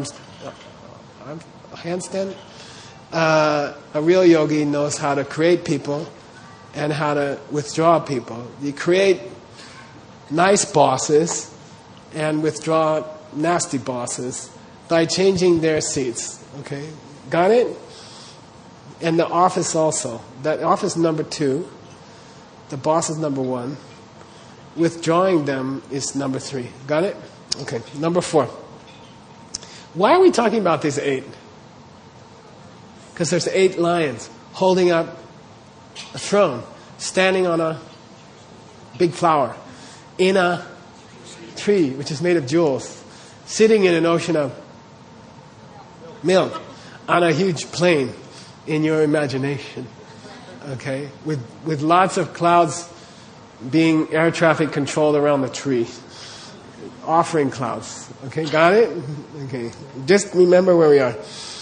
handstand. A real yogi knows how to create people and how to withdraw people. You create nice bosses and withdraw nasty bosses by changing their seats. Okay? Got it? And the office also. That office number 2, the boss is number 1. Withdrawing them is number 3. Got it? Okay. Number 4. Why are we talking about these 8? Because there's 8 lions holding up a throne, standing on a big flower, in a tree which is made of jewels, sitting in an ocean of milk on a huge plane in your imagination. Okay? With lots of clouds being air traffic controlled around the tree. Offering clouds. Okay, got it? Okay. Just remember where we are.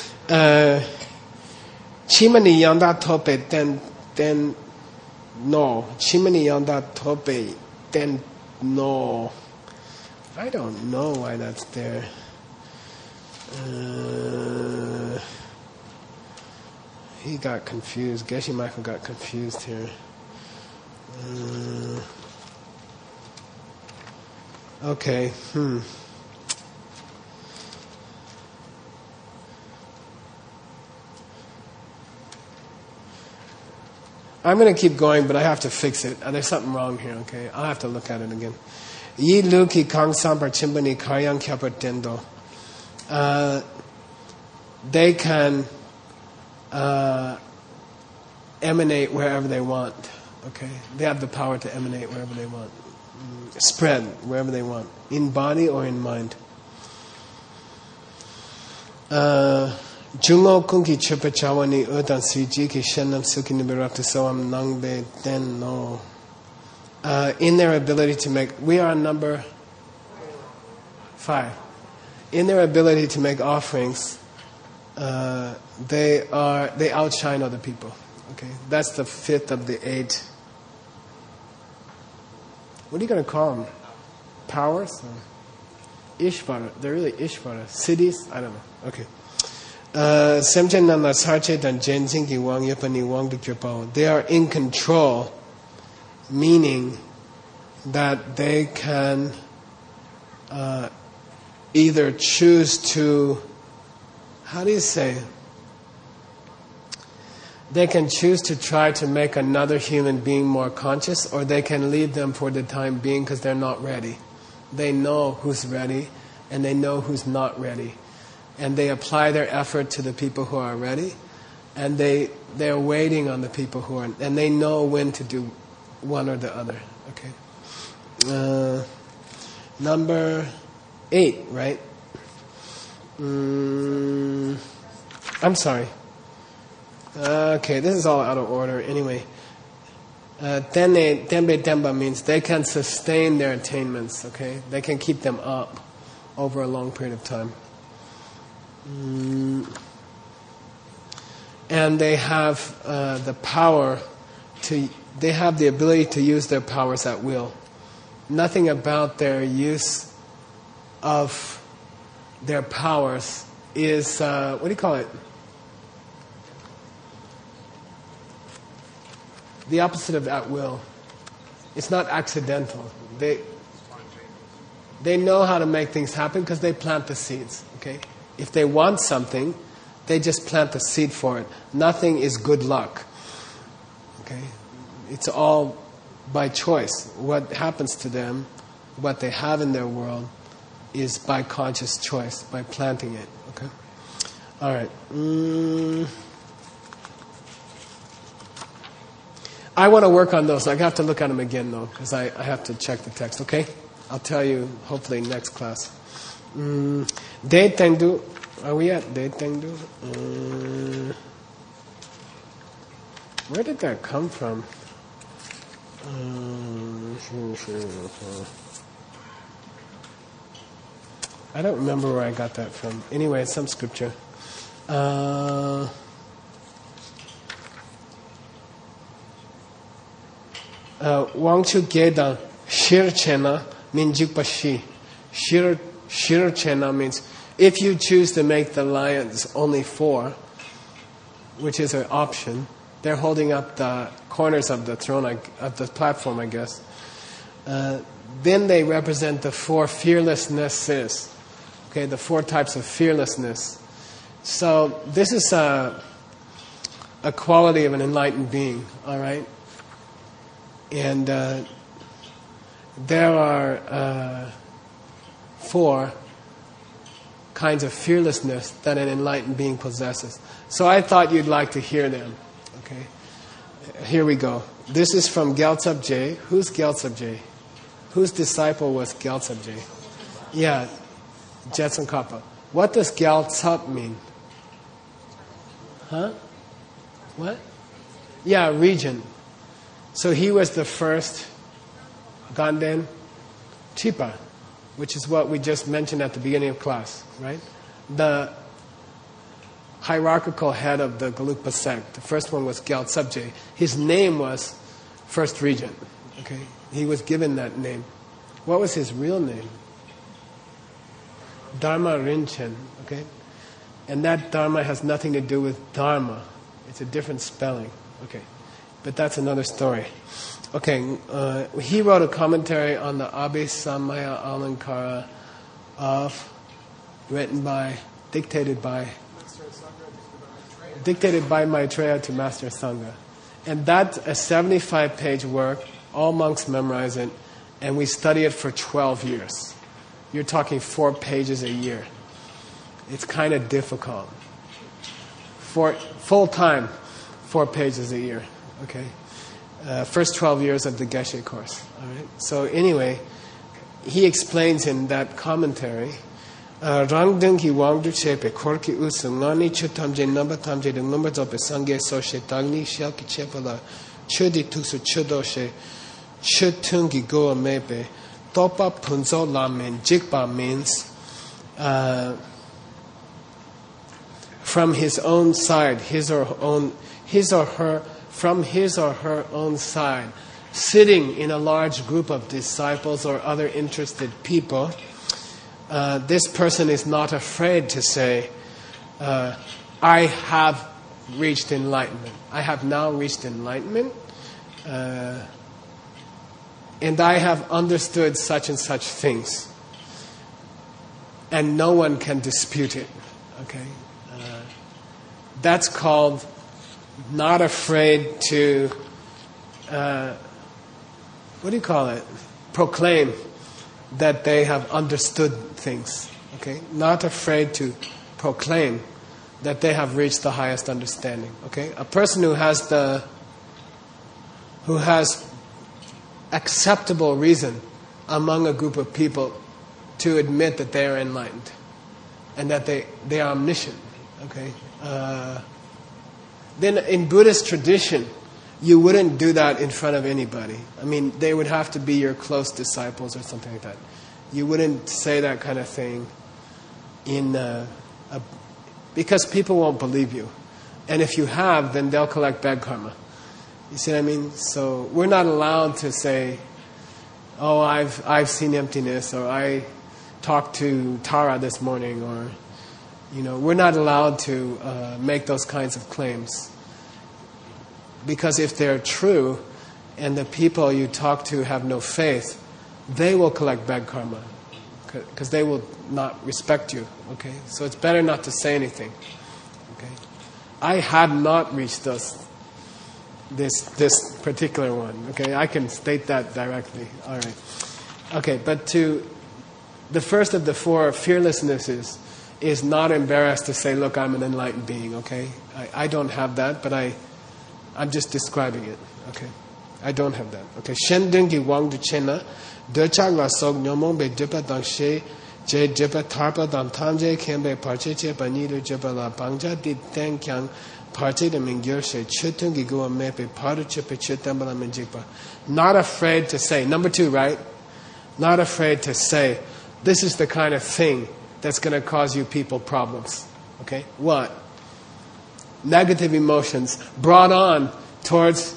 Chimani yanda tope then no. Chimani yanda tope then no. I don't know why that's there. He got confused. Geshe Michael got confused here. Okay. I'm going to keep going, but I have to fix it. There's something wrong here, okay? I'll have to look at it again. Yi luki kang sampar chimbani karyang kyapar tendo. They can emanate wherever they want, okay? They have the power to emanate wherever they want. Spread wherever they want, in body or in mind. Jungo kunki chupa chawani udan suji ki shenam suki nibirakta soam nangbe den no. In their ability to make, we are on number 5. In their ability to make offerings, they outshine other people. Okay, that's the 5th of the 8. What are you going to call them? Powers? Ishvara. They're really Ishvara. Cities? I don't know. Okay. They are in control, meaning that they can either choose to, how do you say? They can choose to try to make another human being more conscious, or they can leave them for the time being because they're not ready. They know who's ready, and they know who's not ready. And they apply their effort to the people who are ready, and they're waiting on the people who are, and they know when to do one or the other. Okay. Number 8, right? I'm sorry. Okay, this is all out of order. Anyway, Tenbe Tenba means they can sustain their attainments. Okay, they can keep them up over a long period of time. And they have the power to. They have the ability to use their powers at will. Nothing about their use of their powers is what do you call it? The opposite of at will. It's not accidental. They know how to make things happen because they plant the seeds. Okay, if they want something, they just plant the seed for it. Nothing is good luck. Okay, it's all by choice. What happens to them, what they have in their world, is by conscious choice, by planting it. Okay, all right. I want to work on those. I have to look at them again, though, because I have to check the text, okay? I'll tell you, hopefully, next class. De Tengdu. Are we at De Tengdu? Where did that come from? I don't remember where I got that from. Anyway, it's some scripture. Wangchu Gedang Shir Chena Minjukpashi. Shir Chena means if you choose to make the lions only 4, which is an option, they're holding up the corners of the throne, of the platform, I guess. Then they represent the 4 fearlessnesses. Okay, the 4 types of fearlessness. So this is a quality of an enlightened being, all right? And there are 4 kinds of fearlessness that an enlightened being possesses. So I thought you'd like to hear them. Okay, here we go. This is from Gyaltsab Je. Who's Gyaltsab Je? Whose disciple was Gyaltsab Je? Yeah, Jetsun Kappa. What does Gyaltsab mean? Huh? What? Yeah, region. So he was the first Ganden Chipa, which is what we just mentioned at the beginning of class, right? The hierarchical head of the Gelugpa sect. The first one was Gyal Tsabje. His name was First Regent. Okay, he was given that name. What was his real name? Dharma Rinchen. Okay, and that Dharma has nothing to do with Dharma. It's a different spelling. Okay, but that's another story. Okay, he wrote a commentary on the Abhisamaya Alankara dictated by Maitreya to Master Sangha. And that's a 75-page work. All monks memorize it, and we study it for 12 years. You're talking 4 pages a year. It's kind of difficult. For full time, 4 pages a year. Okay, first 12 years of the Geshe course. All right. So anyway, he explains in that commentary. Rangdungi Wangdu Chepe Korki Usungani Chutamje Number Tamje the numbers of the Sange Soshe Tagni Shelki Chepala Chudi Tusu Chudoshe Chutungi Goa Mepe Topa Punzo Lamen Jikpa means from his own side, from his or her own side, sitting in a large group of disciples or other interested people. This person is not afraid to say, I have reached enlightenment. I have now reached enlightenment, and I have understood such and such things. And no one can dispute it. Okay, that's called not afraid to, proclaim that they have understood things. Okay, not afraid to proclaim that they have reached the highest understanding. Okay, a person who has acceptable reason among a group of people to admit that they are enlightened and that they are omniscient. Okay, then in Buddhist tradition, you wouldn't do that in front of anybody. I mean, they would have to be your close disciples or something like that. You wouldn't say that kind of thing because people won't believe you. And if you have, then they'll collect bad karma. You see what I mean? So we're not allowed to say, oh, I've seen emptiness, or I talked to Tara this morning, or, we're not allowed to make those kinds of claims. Because if they're true, and the people you talk to have no faith, they will collect bad karma, because they will not respect you. Okay, so it's better not to say anything. Okay, I have not reached this particular one. Okay, I can state that directly. All right. Okay, but the first of the 4 fearlessnesses is not embarrassed to say, "Look, I'm an enlightened being." Okay, I don't have that, but I'm just describing it. Okay, I don't have that. Okay, Shendungi Wangdu Chena, Dechagla Sog Nyomong Be Jipa Dangshe, J Jipa Tarpa Dam Tamje, Kembe Parche Chepa Nidu Jipa La Bangja, Di Teng Kyang, Parche de Mingyoshe, Chutungi Gua Mepe, Padu Chipa Chutambala Minjikpa. Not afraid to say, number 2, right? Not afraid to say, this is the kind of thing that's going to cause you people problems. Okay? What? Negative emotions brought on towards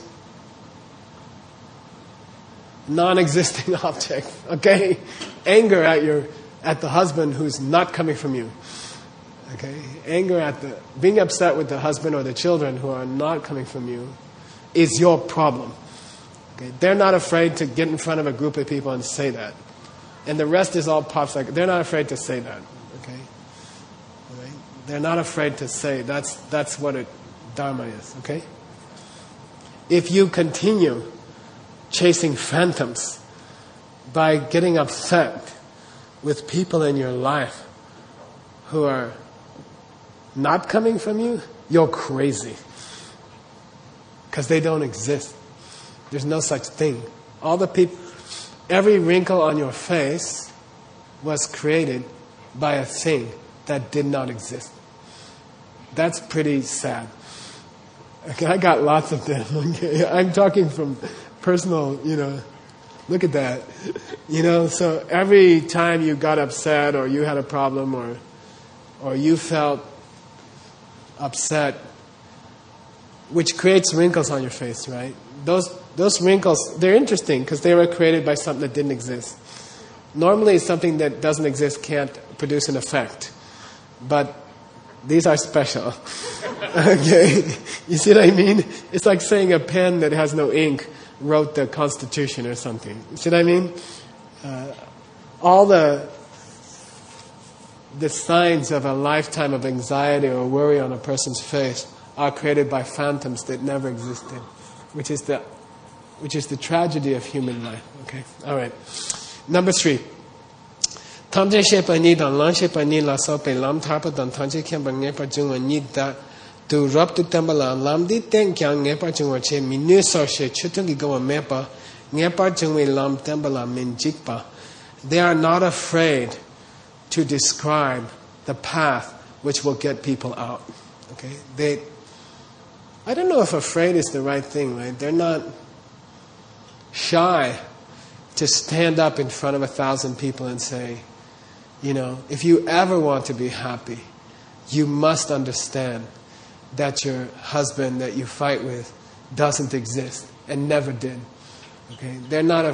non-existing object. Okay? Anger at the husband who's not coming from you. Okay? Anger being upset with the husband or the children who are not coming from you is your problem. Okay? They're not afraid to get in front of a group of people and say that. And the rest is all pops like, they're not afraid to say that. Okay? All right? They're not afraid to say that's what Dharma is. Okay? If you continue chasing phantoms by getting upset with people in your life who are not coming from you, you're crazy. Because they don't exist. There's no such thing. Every wrinkle on your face was created by a thing that did not exist. That's pretty sad. Okay, I got lots of them. Okay, I'm talking from personal, look at that. So every time you got upset or you had a problem or you felt upset, which creates wrinkles on your face, right? Those wrinkles, they're interesting because they were created by something that didn't exist. Normally, something that doesn't exist can't produce an effect. But these are special. Okay? You see what I mean? It's like saying a pen that has no ink wrote the Constitution or something. You see what I mean? All the signs of a lifetime of anxiety or worry on a person's face are created by phantoms that never existed, which is the tragedy of human life. Okay? All right. Number 3. Tamje shepa ni dan lan shepa ni la so pe lam thapa dan tamje khem ba nge pa jung ni da tu rap tu tambala lam di ten kyang nge pa jung che mi ne so she chutung gi go me pa nge pa jung we lam tambala min jik pa. They are not afraid to describe the path which will get people out. Okay? I don't know if afraid is the right thing, right? They're not shy to stand up in front of 1,000 people and say, if you ever want to be happy, you must understand that your husband that you fight with doesn't exist and never did. Okay? They're not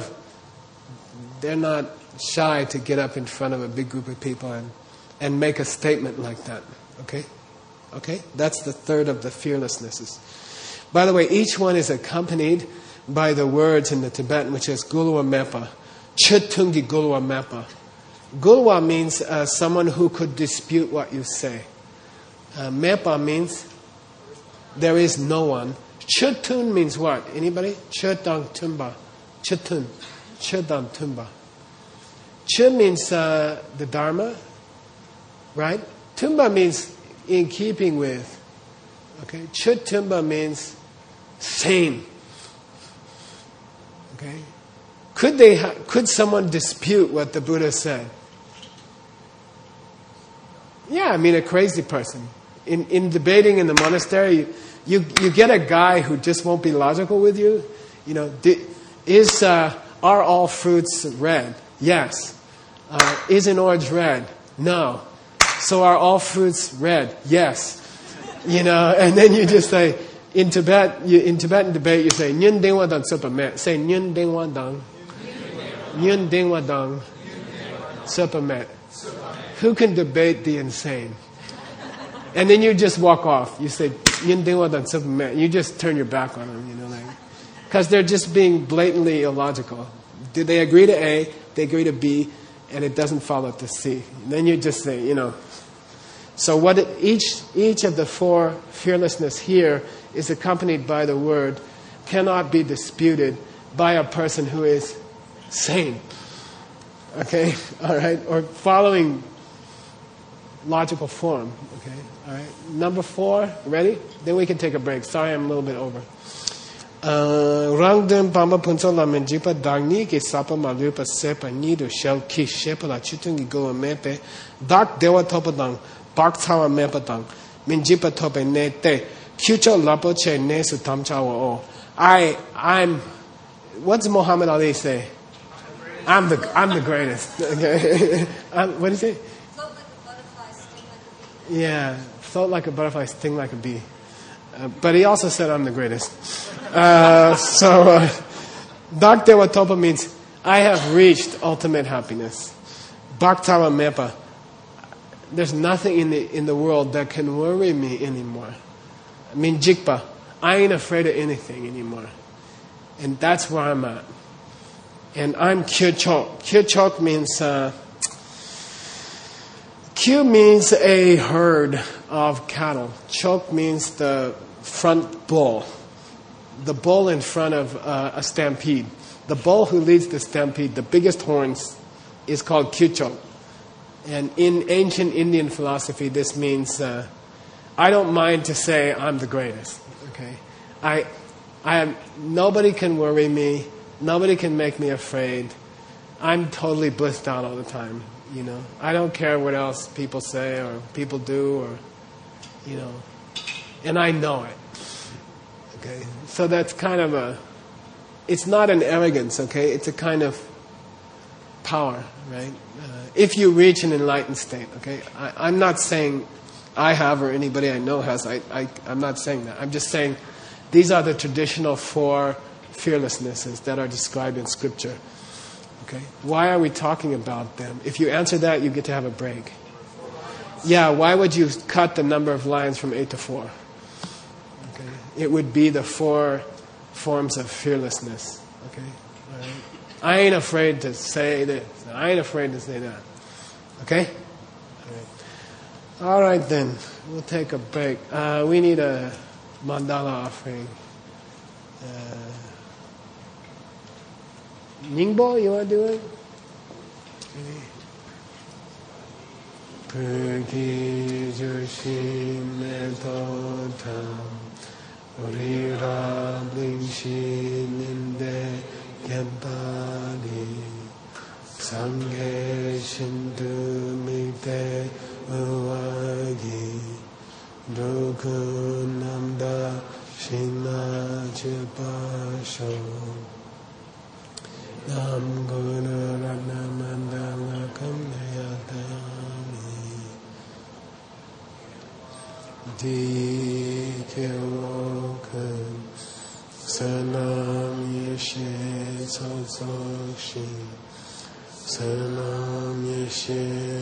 shy to get up in front of a big group of people and make a statement like that. Okay? Okay? That's the third of the fearlessnesses. By the way, each one is accompanied by the words in the Tibetan, which is Gulwa Mepa. Chitungi Gulwa Mepa. Gulwa means someone who could dispute what you say. Mepa means there is no one. Chutun means what? Anybody? Chutang Tumba. Chutun. Chutang Tumba. Ch means the Dharma, right? Tumba means in keeping with. Okay? Chutumba means same. Okay? Could someone dispute what the Buddha said? Yeah, a crazy person. In debating in the monastery, you get a guy who just won't be logical with you. Are all fruits red? Yes. Is an orange red? No. So are all fruits red? Yes. And then you just say, in Tibetan debate, you say, Nyun Dingwa Dang Supamet. Say, Nyun Dingwa Dang. Nyun Dingwa Dang Supamet. Who can debate the insane? And then you just walk off. You say, Nyun Dingwa Dang Supamet. You just turn your back on them, because they're just being blatantly illogical. Do they agree to A, they agree to B, and it doesn't follow to C. And then you just say, So each of the 4 fearlessness here is accompanied by the word cannot be disputed by a person who is sane. Okay? All right? Or following logical form. Okay? All right? Number 4, ready? Then we can take a break. Sorry, I'm a little bit over. Rangdun Bamba Punso La Menjipa Dagni Ki Sapa Malupa Sepa Nido Shell Ki Shepa La Chutungi Goa Mepe Dak Dewa Topadang Bak Tawa Mepadang Minjipa Tope Ne Te Kyucho Lapo Che Ne Su Tam Chawa O. I'm what's Muhammad Ali say? I'm the greatest. Okay. What did he say? Float like a butterfly, sting like a bee. Yeah, float like a butterfly, sting like a bee. But he also said I'm the greatest. Dak Dewa Topa means I have reached ultimate happiness. Bhaktawa Mepa. There's nothing in the world that can worry me anymore. Jikpa. I ain't afraid of anything anymore. And that's where I'm at. And I'm Kyuchok. Kyuchok means Kyu means a herd of cattle. Chok means the front bull. The bull in front of a stampede. The bull who leads the stampede, the biggest horns, is called Kyuchok. And in ancient Indian philosophy, this means I don't mind to say I'm the greatest. Okay, nobody can worry me. Nobody can make me afraid. I'm totally blissed out all the time. I don't care what else people say or people do, or and I know it. Okay, so that's kind of it's not an arrogance, okay? It's a kind of power, right? If you reach an enlightened state, okay? I'm not saying I have or anybody I know has. I'm not saying that. I'm just saying these are the traditional 4 fearlessnesses that are described in Scripture. Okay? Why are we talking about them? If you answer that, you get to have a break. Yeah, why would you cut the number of lines from 8 to 4? Okay? It would be the 4 forms of fearlessness. Okay? All right? I ain't afraid to say this. I ain't afraid to say that. Okay? All right then. We'll take a break. We need a mandala offering. Ningbo, you want to do it? Pergi joshime totam Urira blingshininde kempani Sanghe shindu mite uwagi Drukunamda shina chipasho Nam Guru Ratna Mandala Kamnayatami Dikyokan Sanam Yeshe Sosokshi Sanam Yeshe